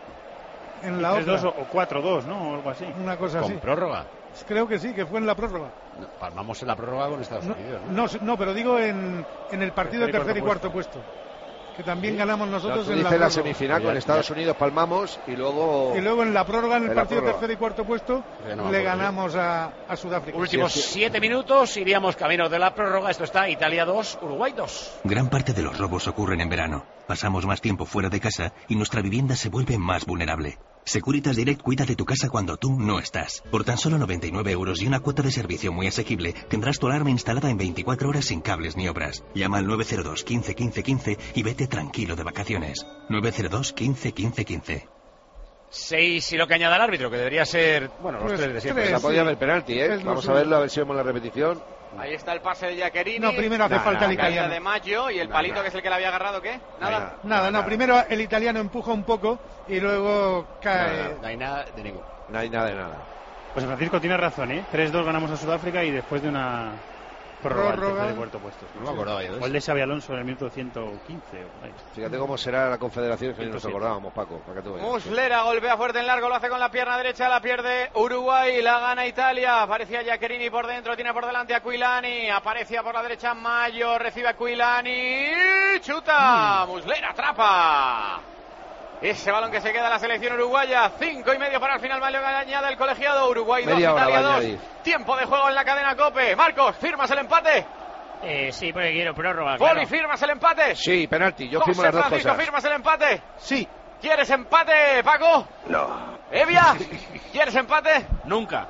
En la tres dos otra. o cuatro dos, ¿no? O algo así. Una cosa Con así. prórroga. Creo que sí, que fue en la prórroga. No, palmamos en la prórroga con Estados No, Unidos, ¿no? no, no, pero digo en, en el partido Tercer y tercer y cuarto cuarto puesto. Que también ganamos No, nosotros tú en la dices la prórroga. semifinal Ya, con Estados ya. Unidos palmamos y luego... Y luego en la prórroga, en el En la partido prórroga. tercer y cuarto puesto, Ya no me le acuerdo, ganamos a, a Sudáfrica. Últimos Sí, sí. siete minutos, iríamos camino de la prórroga. Esto está Italia dos, Uruguay dos. Gran parte de los robos ocurren en verano. Pasamos más tiempo fuera de casa y nuestra vivienda se vuelve más vulnerable. Securitas Direct cuida de tu casa cuando tú no estás. Por tan solo noventa y nueve euros y una cuota de servicio muy asequible, tendrás tu alarma instalada en veinticuatro horas sin cables ni obras. Llama al nueve cero dos, quince, quince, quince y vete tranquilo de vacaciones. nueve cero dos, quince, quince, quince. Seis y lo que añada el árbitro, que debería ser, bueno, los Pues, tres de siempre. tres. Se ha podido haber penalti, ¿eh? Es lo Vamos a suyo. verlo, a ver si vemos la repetición. Ahí está el pase de Giaccherini. No, primero hace Nah, falta nah, el La caída italiano. de Maggio y el Nah, palito nah. que es el que le había agarrado, ¿qué? Nada. Nada, no, primero el italiano empuja un poco y luego cae. No hay nada de ningún. No hay nada de nada. Pues Francisco tiene razón, ¿eh? tres dos ganamos a Sudáfrica y después de una prórroga, el Prórroga. tercer y cuarto puesto. No me acordaba yo de Gol eso. de Xabi Alonso en el minuto ciento quince. o por ahí. Fíjate cómo será la confederación, que ni nos ciento siete. acordábamos, Paco. Para que tú veas. Muslera golpea fuerte en largo, lo hace con la pierna derecha, la pierde Uruguay, la gana Italia. Aparecía Giaccherini por dentro, tiene por delante a Aquilani. Aparecía por la derecha Maggio, recibe a Aquilani. ¡Chuta! Muslera atrapa. Ese balón que se queda en la selección uruguaya. Cinco y medio para el final. Mario añade el colegiado. Uruguay dos, Media hora Italia va a dos. añadir. Tiempo de juego en la cadena COPE. Marcos, ¿firmas el empate? Eh, sí, porque quiero prórroga, Poli, claro. ¿firmas el empate? Sí, penalti. Yo José firmo las dos Francisco, cosas. ¿firmas el empate? Sí, ¿Quieres empate, Paco? No. ¿Evia? ¿Quieres empate? Nunca.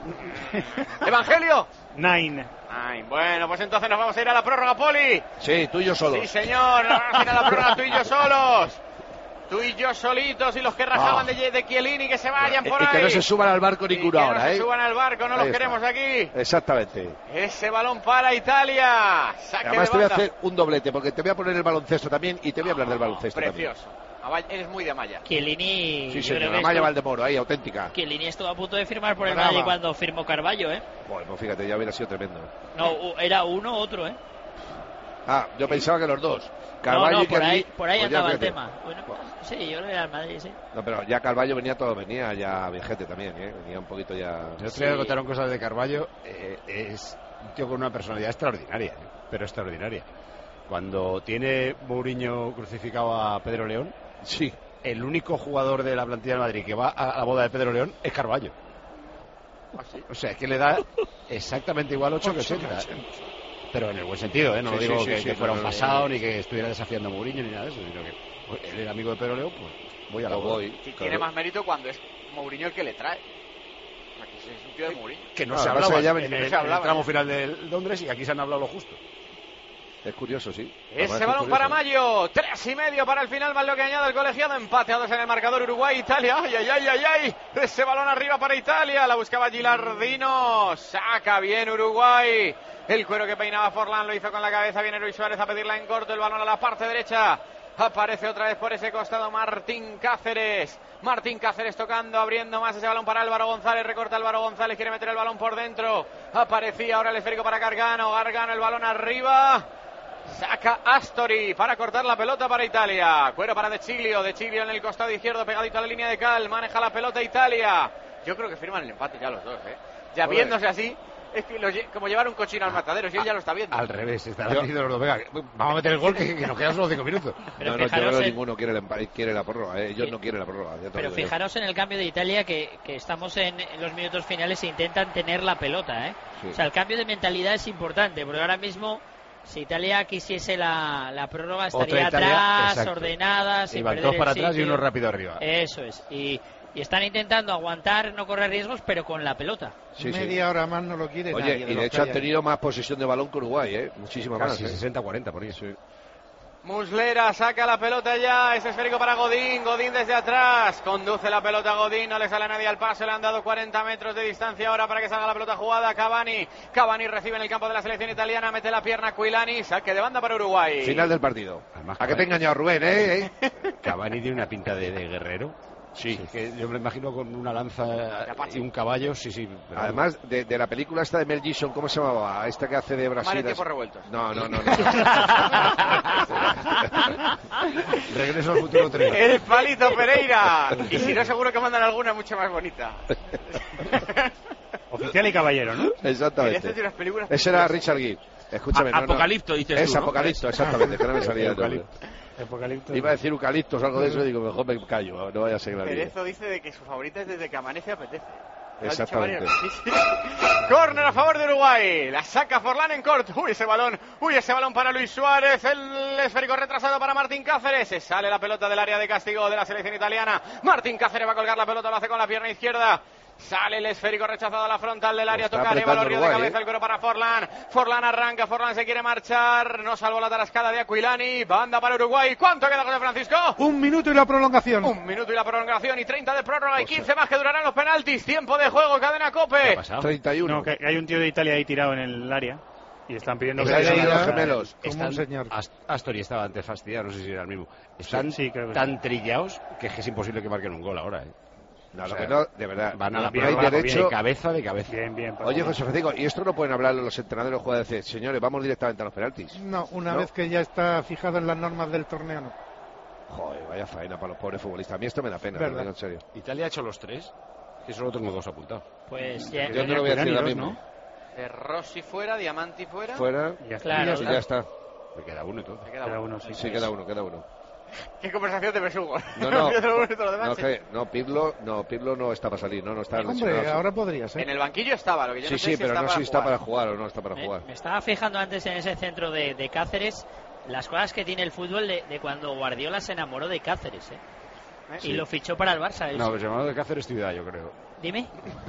¿Evangelio? Nine. Ay, bueno, pues entonces nos vamos a ir a la prórroga, Poli. Sí, tú y yo solos. Sí, señor, nos vamos a ir a la prórroga tú y yo solos. Tú y yo solitos y los que rajaban Ah. de, de Chiellini que se vayan por y ahí. que no se suban al barco Y ninguno que ahora, no se ¿eh? suban al barco, no Ahí los está. queremos aquí. Exactamente. Ese balón para Italia. Saque Además de te voy a banda. hacer un doblete, porque te voy a poner el baloncesto también y te voy a hablar del baloncesto Precioso. Amaya- Eres muy de Amaya. Chiellini, también. Sí, yo creo señor. que Amaya estuvo- Valdemoro, ahí, auténtica. Chiellini estuvo a punto de firmar por el Brava. Madrid cuando firmó Carballo, ¿eh? Bueno, pues fíjate, ya hubiera sido tremendo. No, u- era uno otro, ¿eh? Ah, yo pensaba que los dos. No, Carvalho no, y por ahí, Chiellini, por ahí pues ya andaba el fíjate. tema. Bueno, pues, sí, yo creo que era el Madrid, sí. No, pero ya Carvalho venía todo, venía ya viejete también, ¿eh? Venía un poquito ya... El otro día me contaron cosas de Carballo. eh, es un tío con una personalidad extraordinaria, ¿eh? Pero extraordinaria. Cuando tiene Mourinho crucificado a Pedro León, Sí. el único jugador de la plantilla de Madrid que va a la boda de Pedro León es Carballo. O sea, es que le da exactamente igual ocho que ochenta. Pero en el buen sentido, ¿eh? No Sí, digo sí, sí, que, sí, que fuera no, un no, pasado no. ni que estuviera desafiando a Mourinho ni nada de eso, sino que pues, él era amigo de Pedro León, pues voy a la Lo boda. voy. Y tiene claro. más mérito cuando es Mourinho el que le trae. O sea, que es un tío de Mourinho. Que no Ah, se pasa hablaba que ya en, ven- el, no se en el hablaba, tramo ¿eh? final de Londres y aquí se han hablado lo justo. Es curioso, sí. La verdad es Ese que balón es para curioso. Mayo, tres y medio para el final, más lo que añade el colegiado, empate a dos en el marcador Uruguay-Italia, ay, ay, ay, ay, ay, ese balón arriba para Italia, la buscaba Gilardino, saca bien Uruguay, el cuero que peinaba Forlán lo hizo con la cabeza, viene Luis Suárez a pedirla en corto, el balón a la parte derecha, aparece otra vez por ese costado Martín Cáceres, Martín Cáceres tocando, abriendo más ese balón para Álvaro González, recorta Álvaro González, quiere meter el balón por dentro, aparecía ahora el esférico para Gargano, Gargano el balón arriba, saca Astori para cortar la pelota para Italia. Cuero para De Chiglio. De Chiglio en el costado izquierdo, pegadito a la línea de Cal. Maneja la pelota Italia. Yo creo que firman el empate ya los dos, ¿eh? Ya Joder. viéndose así, es que lo lle- como llevar un cochino al matadero, si él ya lo está viendo. Al revés, está Yo- diciendo los dos, venga, vamos a meter el gol que, que nos quedan solo cinco minutos. Pero no, no, yo fijaros creo que en- ninguno quiere, el empa- quiere la prórroga, ¿eh? Ellos Sí. no quieren la prórroga. ya te lo Pero digo yo. fijaros en el cambio de Italia que, que estamos en, en los minutos finales e intentan tener la pelota, ¿eh? Sí. O sea, el cambio de mentalidad es importante, porque ahora mismo Si Italia quisiese la, la prórroga estaría Italia, atrás, exacto. ordenada, sin Iban perder dos para el atrás y sitio. uno rápido arriba. Eso es. Y, y están intentando aguantar, no correr riesgos, pero con la pelota. Sí, sí. Media hora más no lo quiere Oye, nadie. y los de que hecho hay han ahí. tenido más posesión de balón que Uruguay, ¿eh? Muchísima más. Casi ¿eh? sesenta cuarenta por ahí. Sí. Muslera saca la pelota ya, es esférico para Godín, Godín desde atrás, conduce la pelota Godín, no le sale a nadie al paso, le han dado cuarenta metros de distancia ahora para que salga la pelota jugada, Cavani, Cavani recibe en el campo de la selección italiana, mete la pierna Quilani, saque de banda para Uruguay. Final del partido. Además, ¿A qué te he engañado, Rubén, eh? ¿Eh? Cavani tiene una pinta de, de guerrero. Sí. Sí, que yo me imagino con una lanza y un caballo, sí, sí. pero- Además, de, de la película esta de Mel Gibson, ¿cómo se llamaba? Esta que hace de Brasil. Mar en tiempos revueltos. No, no, no. no. Regreso al futuro tres. El palito Pereira. Y si no, seguro que mandan alguna mucho más bonita. Oficial y caballero, ¿no? Exactamente. Quería hacer unas películas Ese era Richard Gere. Escúchame. A- no, no. Apocalipto, dices Es tú, ¿no? Apocalipto, exactamente, que no me salía de nombre. Apocalipto. Iba a decir eucaliptos o algo de eso y digo, mejor me callo, no vaya a ser la vida. Cerezo dice de que su favorita es desde que amanece apetece. Lo ha dicho Exactamente. varias veces. Sí, sí. Córner a favor de Uruguay. La saca Forlán en corto. Uy, ese balón. Uy, ese balón para Luis Suárez. El esférico retrasado para Martín Cáceres. Se sale la pelota del área de castigo de la selección italiana. Martín Cáceres va a colgar la pelota, lo hace con la pierna izquierda. Sale el esférico rechazado a la frontal del área. Está Toca apretando Arévalo, río de Uruguay, cabeza, ¿eh? el cuero para Forlán. Forlán arranca, Forlán se quiere marchar. No salvó la tarascada de Aquilani. Banda para Uruguay. ¿Cuánto queda, José Francisco? Un minuto y la prolongación. Un minuto y la prolongación y treinta de prórroga y O sea- quince más que durarán los penaltis. Tiempo de juego, cadena ¿Qué ha Cope. pasado? treinta y uno. No, que hay un tío de Italia ahí tirado en el área y están pidiendo Es que ahí se de haga- los gemelos. Como Están- un señor. Ast- Astori estaba antes fastidiado, no sé si era el mismo. Están Sí, creo que tan trillados que es que es imposible que marquen un gol ahora. ¿eh? No, O lo sea, que no, de verdad. Van a la no hay prórroga derecho. de cabeza, de cabeza. Bien, bien. Paco. Oye, José Francisco, ¿y esto no pueden hablarlo los entrenadores, los jugadores? Decir, señores, vamos directamente a los penaltis. No, una ¿No? vez que ya está fijado en las normas del torneo, no. Joder, vaya faena para los pobres futbolistas. A mí esto me da pena, Verdad. lo digo en serio. Italia ha hecho los tres, que solo tengo dos apuntados. Pues ya, Yo no lo voy a decir ahora Dos, mismo. De Rossi fuera, Diamanti fuera. Fuera, Ya está. Claro. y ya está. Me queda uno y todo. Me queda Queda uno. uno, sí. Sí, queda uno, queda uno. ¿Qué conversación de besugo? No, no. Yo te lo voy a decir todo lo demás, No, sí. que, no, Pirlo, no, Pirlo no está para salir, no, no está Hombre, lesionado. ahora podría ser. En el banquillo estaba, lo que yo Sí, no sé sí, si pero está no para sé si está jugar. para jugar o no está para Me, jugar. me estaba fijando antes en ese centro de, de Cáceres las cosas que tiene el fútbol de, de cuando Guardiola se enamoró de Cáceres, ¿eh? ¿Eh? Y lo fichó para el Barça. él. No, pues llamado de Cáceres ciudad, yo creo. Dime.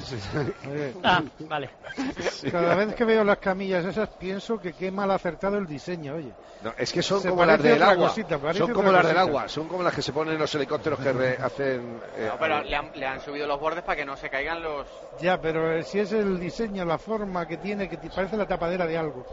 Oye, Ah, vale. cada vez que veo las camillas esas pienso que qué mal acertado el diseño, oye. No, es que son Se como las parece del otra agua. cosita, parece Son como otra las del cosita. agua, son como las que se ponen en los helicópteros que re- hacen. eh, No, pero a- le han, le han subido los bordes para que no se caigan los... Ya, pero eh, si es el diseño, la forma que tiene, que ti- parece la tapadera de algo.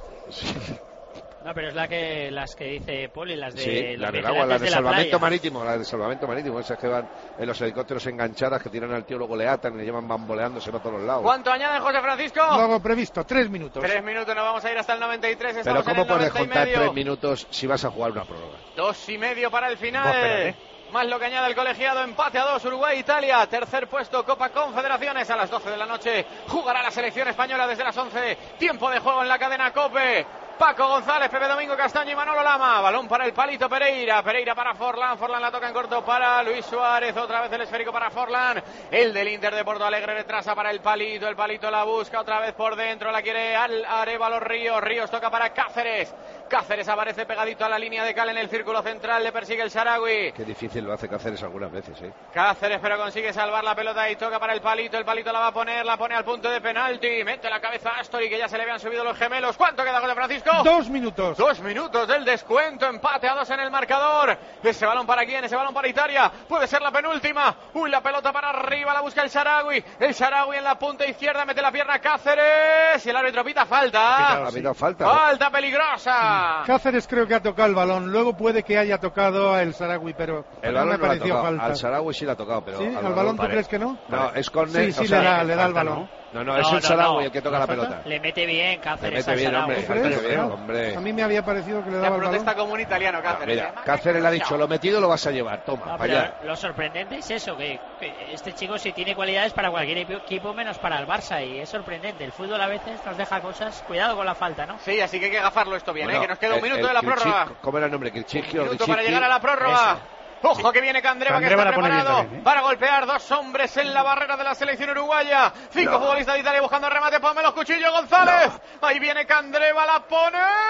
No, pero es la que las que dice Poli, las de Sí, los las del vigilantes agua, las de de la salvamento playa. marítimo, las de salvamento marítimo, esas que van en los helicópteros enganchadas, que tiran al tío, luego le atan y le llevan bamboleándose para todos los lados. ¿Cuánto añade José Francisco? Luego previsto, tres minutos. Tres minutos, nos vamos a ir hasta el noventa y tres. Pero Estamos en ¿cómo el puedes noventa y contar medio. tres minutos si vas a jugar una prórroga? Dos y medio para el Vos, final. espérate. Más lo que añade el colegiado, empate a dos, Uruguay-Italia, tercer puesto, Copa Confederaciones, a las doce de la noche jugará la selección española desde las once, tiempo de juego en la cadena COPE. Paco González, Pepe Domingo Castaño y Manolo Lama, balón para el palito Pereira, Pereira para Forlán, Forlán la toca en corto para Luis Suárez, otra vez el esférico para Forlán, el del Inter de Porto Alegre retrasa para el palito, el palito la busca otra vez por dentro, la quiere al Arévalo Ríos, Ríos toca para Cáceres, Cáceres aparece pegadito a la línea de cal en el círculo central, le persigue el Sarawi. Qué difícil lo hace Cáceres algunas veces, ¿eh? Cáceres pero consigue salvar la pelota y toca para el palito, el palito la va a poner, la pone al punto de penalti, mete la cabeza a Astori que ya se le habían subido los gemelos. ¿Cuánto queda, José Francisco? Dos minutos. Dos minutos del descuento, empate a dos en el marcador. Ese balón para quién, ese balón para Italia, puede ser la penúltima. Uy, la pelota para arriba, la busca el Sarawi, el Sarawi en la punta izquierda, mete la pierna Cáceres y el árbitro pita falta. Ha habido falta. Falta peligrosa. Cáceres creo que ha tocado el balón, luego puede que haya tocado a el Sarawi, pero El no balón me no lo ha pareció tocado. falta. Al Sarawi sí la ha tocado, pero ¿Sí? al ¿Al balón tú pare- crees que no? No, es córner. Sí, sí, o sea, le da, le da el falta, balón. No, no, No, es el no, Sarawi no. el que toca la ¿No falta? pelota. Le mete bien Le Cáceres mete al bien, Sarawi. hombre. ¿Tú crees? Falta bien, No. hombre. A mí me había parecido que le Ya daba el balón. protesta como un italiano, Cáceres. Mira, Cáceres le ha dicho, lo metido lo vas a llevar, toma, No, para pero allá. lo sorprendente es eso, que, que este chico sí tiene cualidades para cualquier equipo menos para el Barça y es sorprendente. El fútbol a veces nos deja cosas, cuidado con la falta, ¿no? Sí, así que hay que gafarlo esto bien, Bueno, ¿eh? Que nos queda un el- minuto el de la Kirchik- prórroga. ¿Cómo era el nombre? Kirchiki o Minuto para Kirchiki? llegar a la prórroga. Ojo que viene Candreva, Candreva que la está pone bien preparado también, ¿eh? para golpear dos hombres en la barrera de la selección uruguaya. Cinco futbolistas de Italia buscando remate. Ponme los cuchillos, González. Ahí viene Candreva, la pone.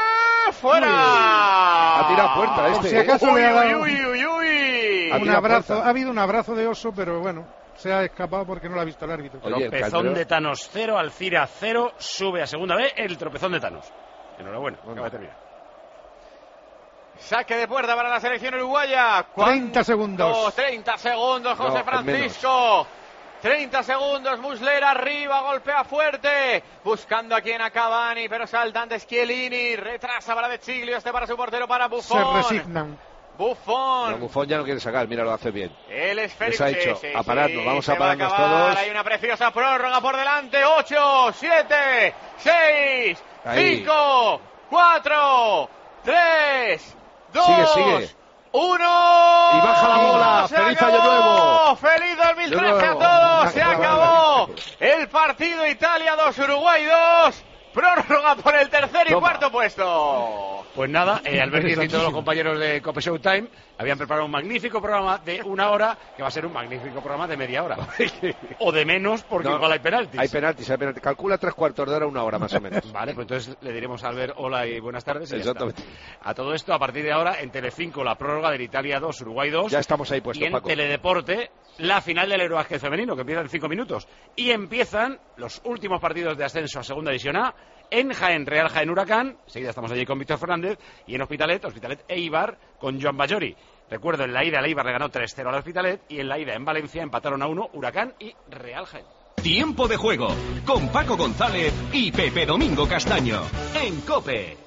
¡Fuera! Ha tirado puerta este. Por si acaso uy, le ha dado uy, uy, uy, uy. un abrazo. Ha habido un abrazo de oso, pero bueno, se ha escapado porque no lo ha visto el árbitro. Oye, el Tropezón Calderón- de Thanos cero, Alcira cero, sube a segunda vez el tropezón de Thanos. Enhorabuena, acaba de terminar. Saque de puerta para la selección uruguaya. treinta segundos. treinta segundos, José No, es Francisco. treinta segundos, Muslera arriba, golpea fuerte, buscando a quien a Cavani, pero salta antes Chiellini, retrasa para De Chiglio, este para su portero, para Se Buffon. resignan. Buffon. No, Buffon ya no quiere sacar, mira, lo hace bien. El Les esférico. ha dicho, sí, sí, a pararnos, sí, vamos se a va pararnos acabar. todos. Hay una preciosa prórroga por delante. ocho, siete, seis, Ahí. cinco, cuatro, tres, dos, Sigue, sigue. uno. Y baja la bola. ¡Se ¡Feliz acabó! año nuevo! ¡Feliz dos mil trece a nuevo. todos! ¡Se Vale, acabó! vale. El partido Italia dos, Uruguay dos. Prórroga por el tercer y Toma. cuarto puesto. Pues nada, eh, Albert Díez y todos los compañeros de Cope Showtime habían preparado un magnífico programa de una hora que va a ser un magnífico programa de media hora. O de menos, porque No, igual hay penaltis. Hay penaltis, hay penaltis. Calcula tres cuartos de hora, una hora más o menos. Vale, pues entonces le diremos a Albert hola y buenas tardes. Y ya Exactamente. está. A todo esto, a partir de ahora, en Telecinco, la prórroga del Italia dos, Uruguay dos. Ya estamos ahí puestos, Y en Paco. Teledeporte, la final del Eurobásquet femenino, que empieza en cinco minutos. Y empiezan los últimos partidos de ascenso a Segunda División A. En Jaén, Real Jaén Huracán. Enseguida estamos allí con Víctor Fernández. Y en Hospitalet, Hospitalet Eibar, con Joan Bayori. Recuerdo, en la ida el Eibar le ganó tres cero al Hospitalet. Y en la ida en Valencia empataron a uno Huracán y Real Jaén. Tiempo de juego con Paco González y Pepe Domingo Castaño en COPE.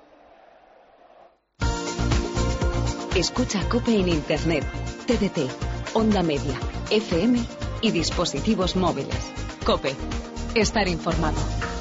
Escucha COPE en Internet, T D T, Onda Media, F M y dispositivos móviles. COPE. Estar informado.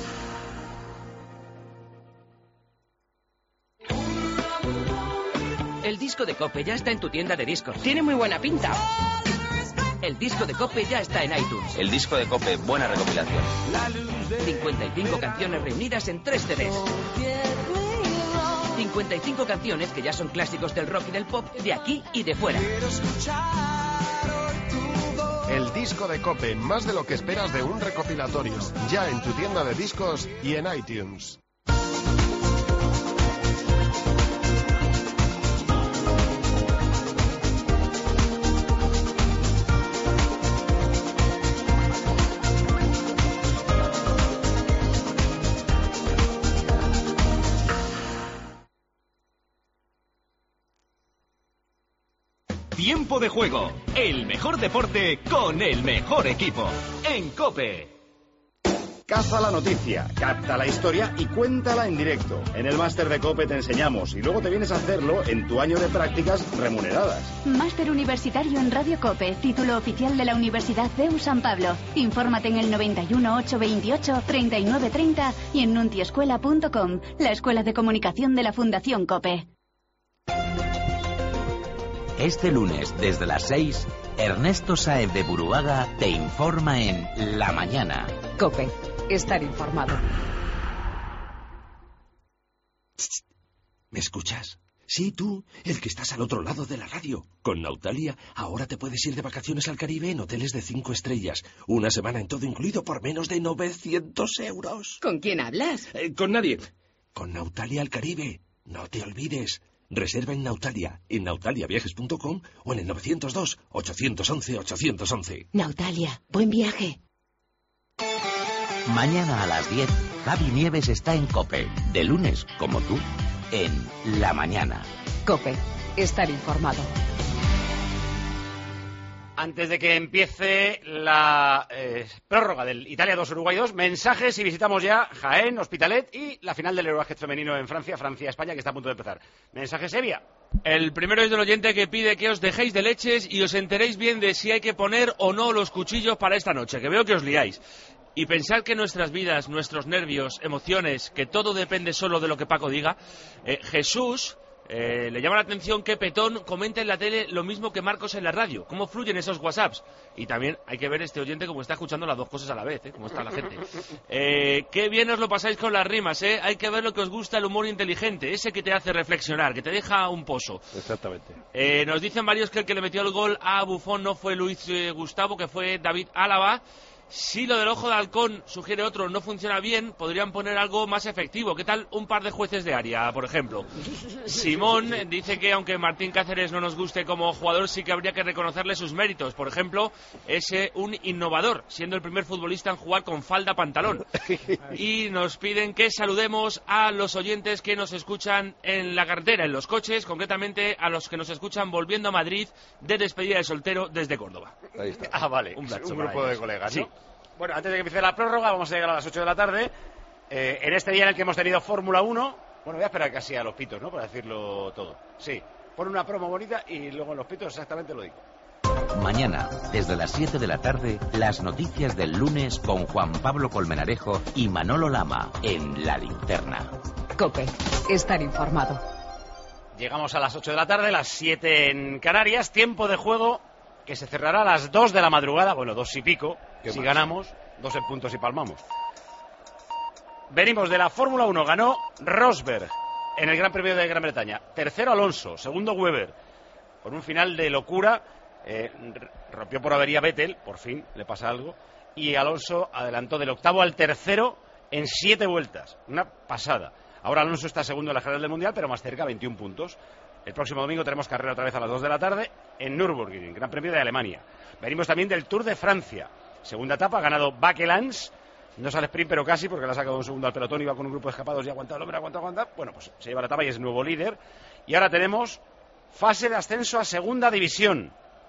El disco de COPE ya está en tu tienda de discos. Tiene muy buena pinta. El disco de COPE ya está en iTunes. El disco de COPE, buena recopilación. cincuenta y cinco canciones reunidas en tres C Ds. cincuenta y cinco canciones que ya son clásicos del rock y del pop de aquí y de fuera. El disco de COPE, más de lo que esperas de un recopilatorio. Ya en tu tienda de discos y en iTunes. Tiempo de juego, el mejor deporte con el mejor equipo en COPE. Caza la noticia, capta la historia y cuéntala en directo. En el máster de COPE te enseñamos y luego te vienes a hacerlo en tu año de prácticas remuneradas. Máster universitario en Radio COPE, título oficial de la Universidad C E U San Pablo. Infórmate en el noventa y uno, ochocientos veintiocho, treinta y nueve treinta y en nuntiescuela punto com, la escuela de comunicación de la Fundación COPE. Este lunes, desde las seis, Ernesto Sáez de Buruaga te informa en La Mañana. COPE. Estar informado. ¿Me escuchas? Sí, tú, el que estás al otro lado de la radio. Con Nautalia, ahora te puedes ir de vacaciones al Caribe en hoteles de cinco estrellas. Una semana en todo incluido por menos de novecientos euros. ¿Con quién hablas? Eh, con nadie. Con Nautalia al Caribe. No te olvides. Reserva en Nautalia, en nautaliaviajes punto com o en el novecientos dos, ochocientos once, ochocientos once. Nautalia, buen viaje. Mañana a las diez, Javi Nieves está en COPE. De lunes, como tú, en La Mañana. COPE. Estar informado. Antes de que empiece la eh, prórroga del Italia dos, Uruguay dos, mensajes y visitamos ya Jaén, Hospitalet y la final del Eurobásquet femenino en Francia, Francia-España, que está a punto de empezar. Mensaje Sevilla. El primero es del oyente que pide que os dejéis de leches y os enteréis bien de si hay que poner o no los cuchillos para esta noche, que veo que os liáis. Y pensad que nuestras vidas, nuestros nervios, emociones, que todo depende solo de lo que Paco diga. eh, Jesús... Eh, le llama la atención que Petón comenta en la tele lo mismo que Marcos en la radio. ¿Cómo fluyen esos WhatsApps? Y también hay que ver este oyente cómo está escuchando las dos cosas a la vez, ¿eh? Cómo está la gente. Eh, qué bien os lo pasáis con las rimas, ¿eh? Hay que ver lo que os gusta, el humor inteligente, ese que te hace reflexionar, que te deja un pozo. Exactamente. Eh, nos dicen varios que el que le metió el gol a Buffon no fue Luis eh, Gustavo, que fue David Álava. Si lo del ojo de halcón, sugiere otro, no funciona bien, podrían poner algo más efectivo. ¿Qué tal un par de jueces de área, por ejemplo? Simón dice que aunque Martín Cáceres no nos guste como jugador, sí que habría que reconocerle sus méritos. Por ejemplo, es eh, un innovador, siendo el primer futbolista en jugar con falda pantalón. Y nos piden que saludemos a los oyentes que nos escuchan en la carretera, en los coches, concretamente a los que nos escuchan volviendo a Madrid de despedida de soltero desde Córdoba. Ahí está. Ah, vale, Un, un, un grupo de colegas, ¿no? Sí. Bueno, antes de que empiece la prórroga, vamos a llegar a las ocho de la tarde. Eh, en este día en el que hemos tenido Fórmula uno, bueno, voy a esperar casi a los pitos, ¿no? Para decirlo todo. Sí, pon una promo bonita y luego en los pitos exactamente lo digo. Mañana, desde las siete de la tarde, las noticias del lunes con Juan Pablo Colmenarejo y Manolo Lama en La Linterna. COPE, estar informado. Llegamos a las ocho de la tarde, las siete en Canarias, tiempo de juego que se cerrará a las dos de la madrugada, bueno, dos y pico, Qué si más. ganamos, dos en puntos y palmamos. Venimos de la Fórmula uno, ganó Rosberg en el Gran Premio de Gran Bretaña, tercero Alonso, segundo Webber, con un final de locura, eh, rompió por avería Vettel, por fin, le pasa algo, y Alonso adelantó del octavo al tercero en siete vueltas, una pasada. Ahora Alonso está segundo en la general del Mundial, pero más cerca, veintiún puntos. El próximo domingo tenemos carrera otra vez a las dos de la tarde en Nürburgring, Gran Premio de Alemania. Venimos también del Tour de Francia. Segunda etapa, ha ganado Bakelans. No sale sprint, pero casi, porque le ha sacado un segundo al pelotón, iba con un grupo de escapados y ha aguantado el hombre, aguanta, aguanta. Bueno, pues se lleva la etapa y es nuevo líder. Y ahora tenemos fase de ascenso a Segunda División.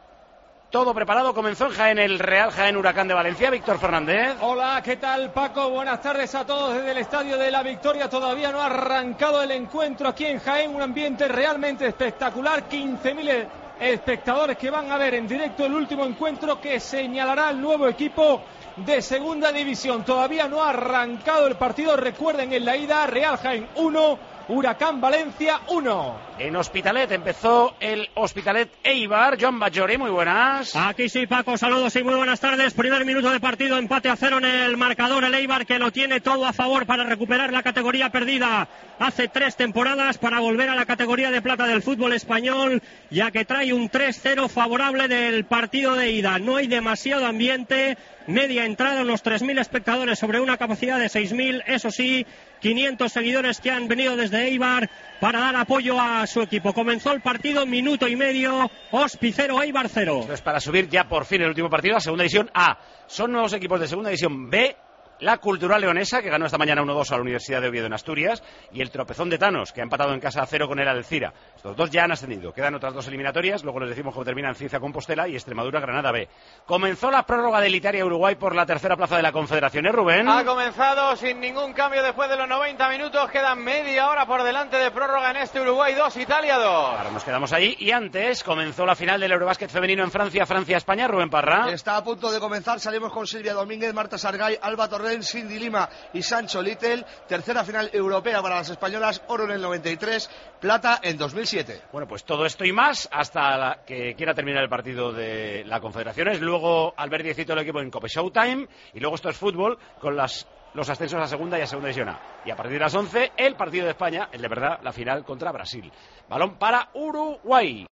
Todo preparado, comenzó en Jaén, el Real Jaén Huracán de Valencia. Víctor Fernández. Hola, ¿qué tal, Paco? Buenas tardes a todos desde el Estadio de la Victoria. Todavía no ha arrancado el encuentro aquí en Jaén, un ambiente realmente espectacular. quince mil espectadores que van a ver en directo el último encuentro que señalará el nuevo equipo de Segunda División. Todavía no ha arrancado el partido. Recuerden, en la ida, Real Jaén uno, Huracán Valencia uno. En Hospitalet empezó el Hospitalet Eibar. Joan Bajori, muy buenas. Aquí sí, Paco, saludos y muy buenas tardes. Primer minuto de partido, empate a cero en el marcador. El Eibar, que lo tiene todo a favor para recuperar la categoría perdida hace tres temporadas, para volver a la categoría de plata del fútbol español, ya que trae un tres cero favorable del partido de ida. No hay demasiado ambiente, media entrada, unos tres mil espectadores sobre una capacidad de seis mil, eso sí, quinientos seguidores que han venido desde Eibar para dar apoyo a su equipo. Comenzó el partido, minuto y medio, Hospi cero, Eibar cero. Esto es para subir ya por fin el último partido a Segunda División A. Son nuevos equipos de Segunda División B. La Cultural Leonesa, que ganó esta mañana uno dos a la Universidad de Oviedo en Asturias, y el Tropezón de Thanos, que ha empatado en casa a cero con el Alcira. Estos dos ya han ascendido. Quedan otras dos eliminatorias, luego les decimos cómo terminan Ciencia Compostela y Extremadura Granada B. Comenzó la prórroga del Italia-Uruguay por la tercera plaza de la Confederación, ¿eh, Rubén? Ha comenzado sin ningún cambio después de los noventa minutos. Quedan media hora por delante de prórroga en este Uruguay dos, Italia dos. Ahora nos quedamos ahí, y antes comenzó la final del Eurobásquet femenino en Francia, Francia-España. Rubén Parra. Está a punto de comenzar. Salimos con Silvia Domínguez, Marta Sargay, Alba Torrent, Cindy Lima y Sancho Little. Tercera final europea para las españolas, oro en el noventa y tres, plata en dos mil siete. Bueno, pues todo esto y más hasta la que quiera terminar el partido de la Confederaciones. Luego Albert Diecito el equipo en Cope Showtime, y luego esto es fútbol con las los ascensos a Segunda y a Segunda División A. Y a partir de las once el partido de España, el de verdad, la final contra Brasil. Balón para Uruguay.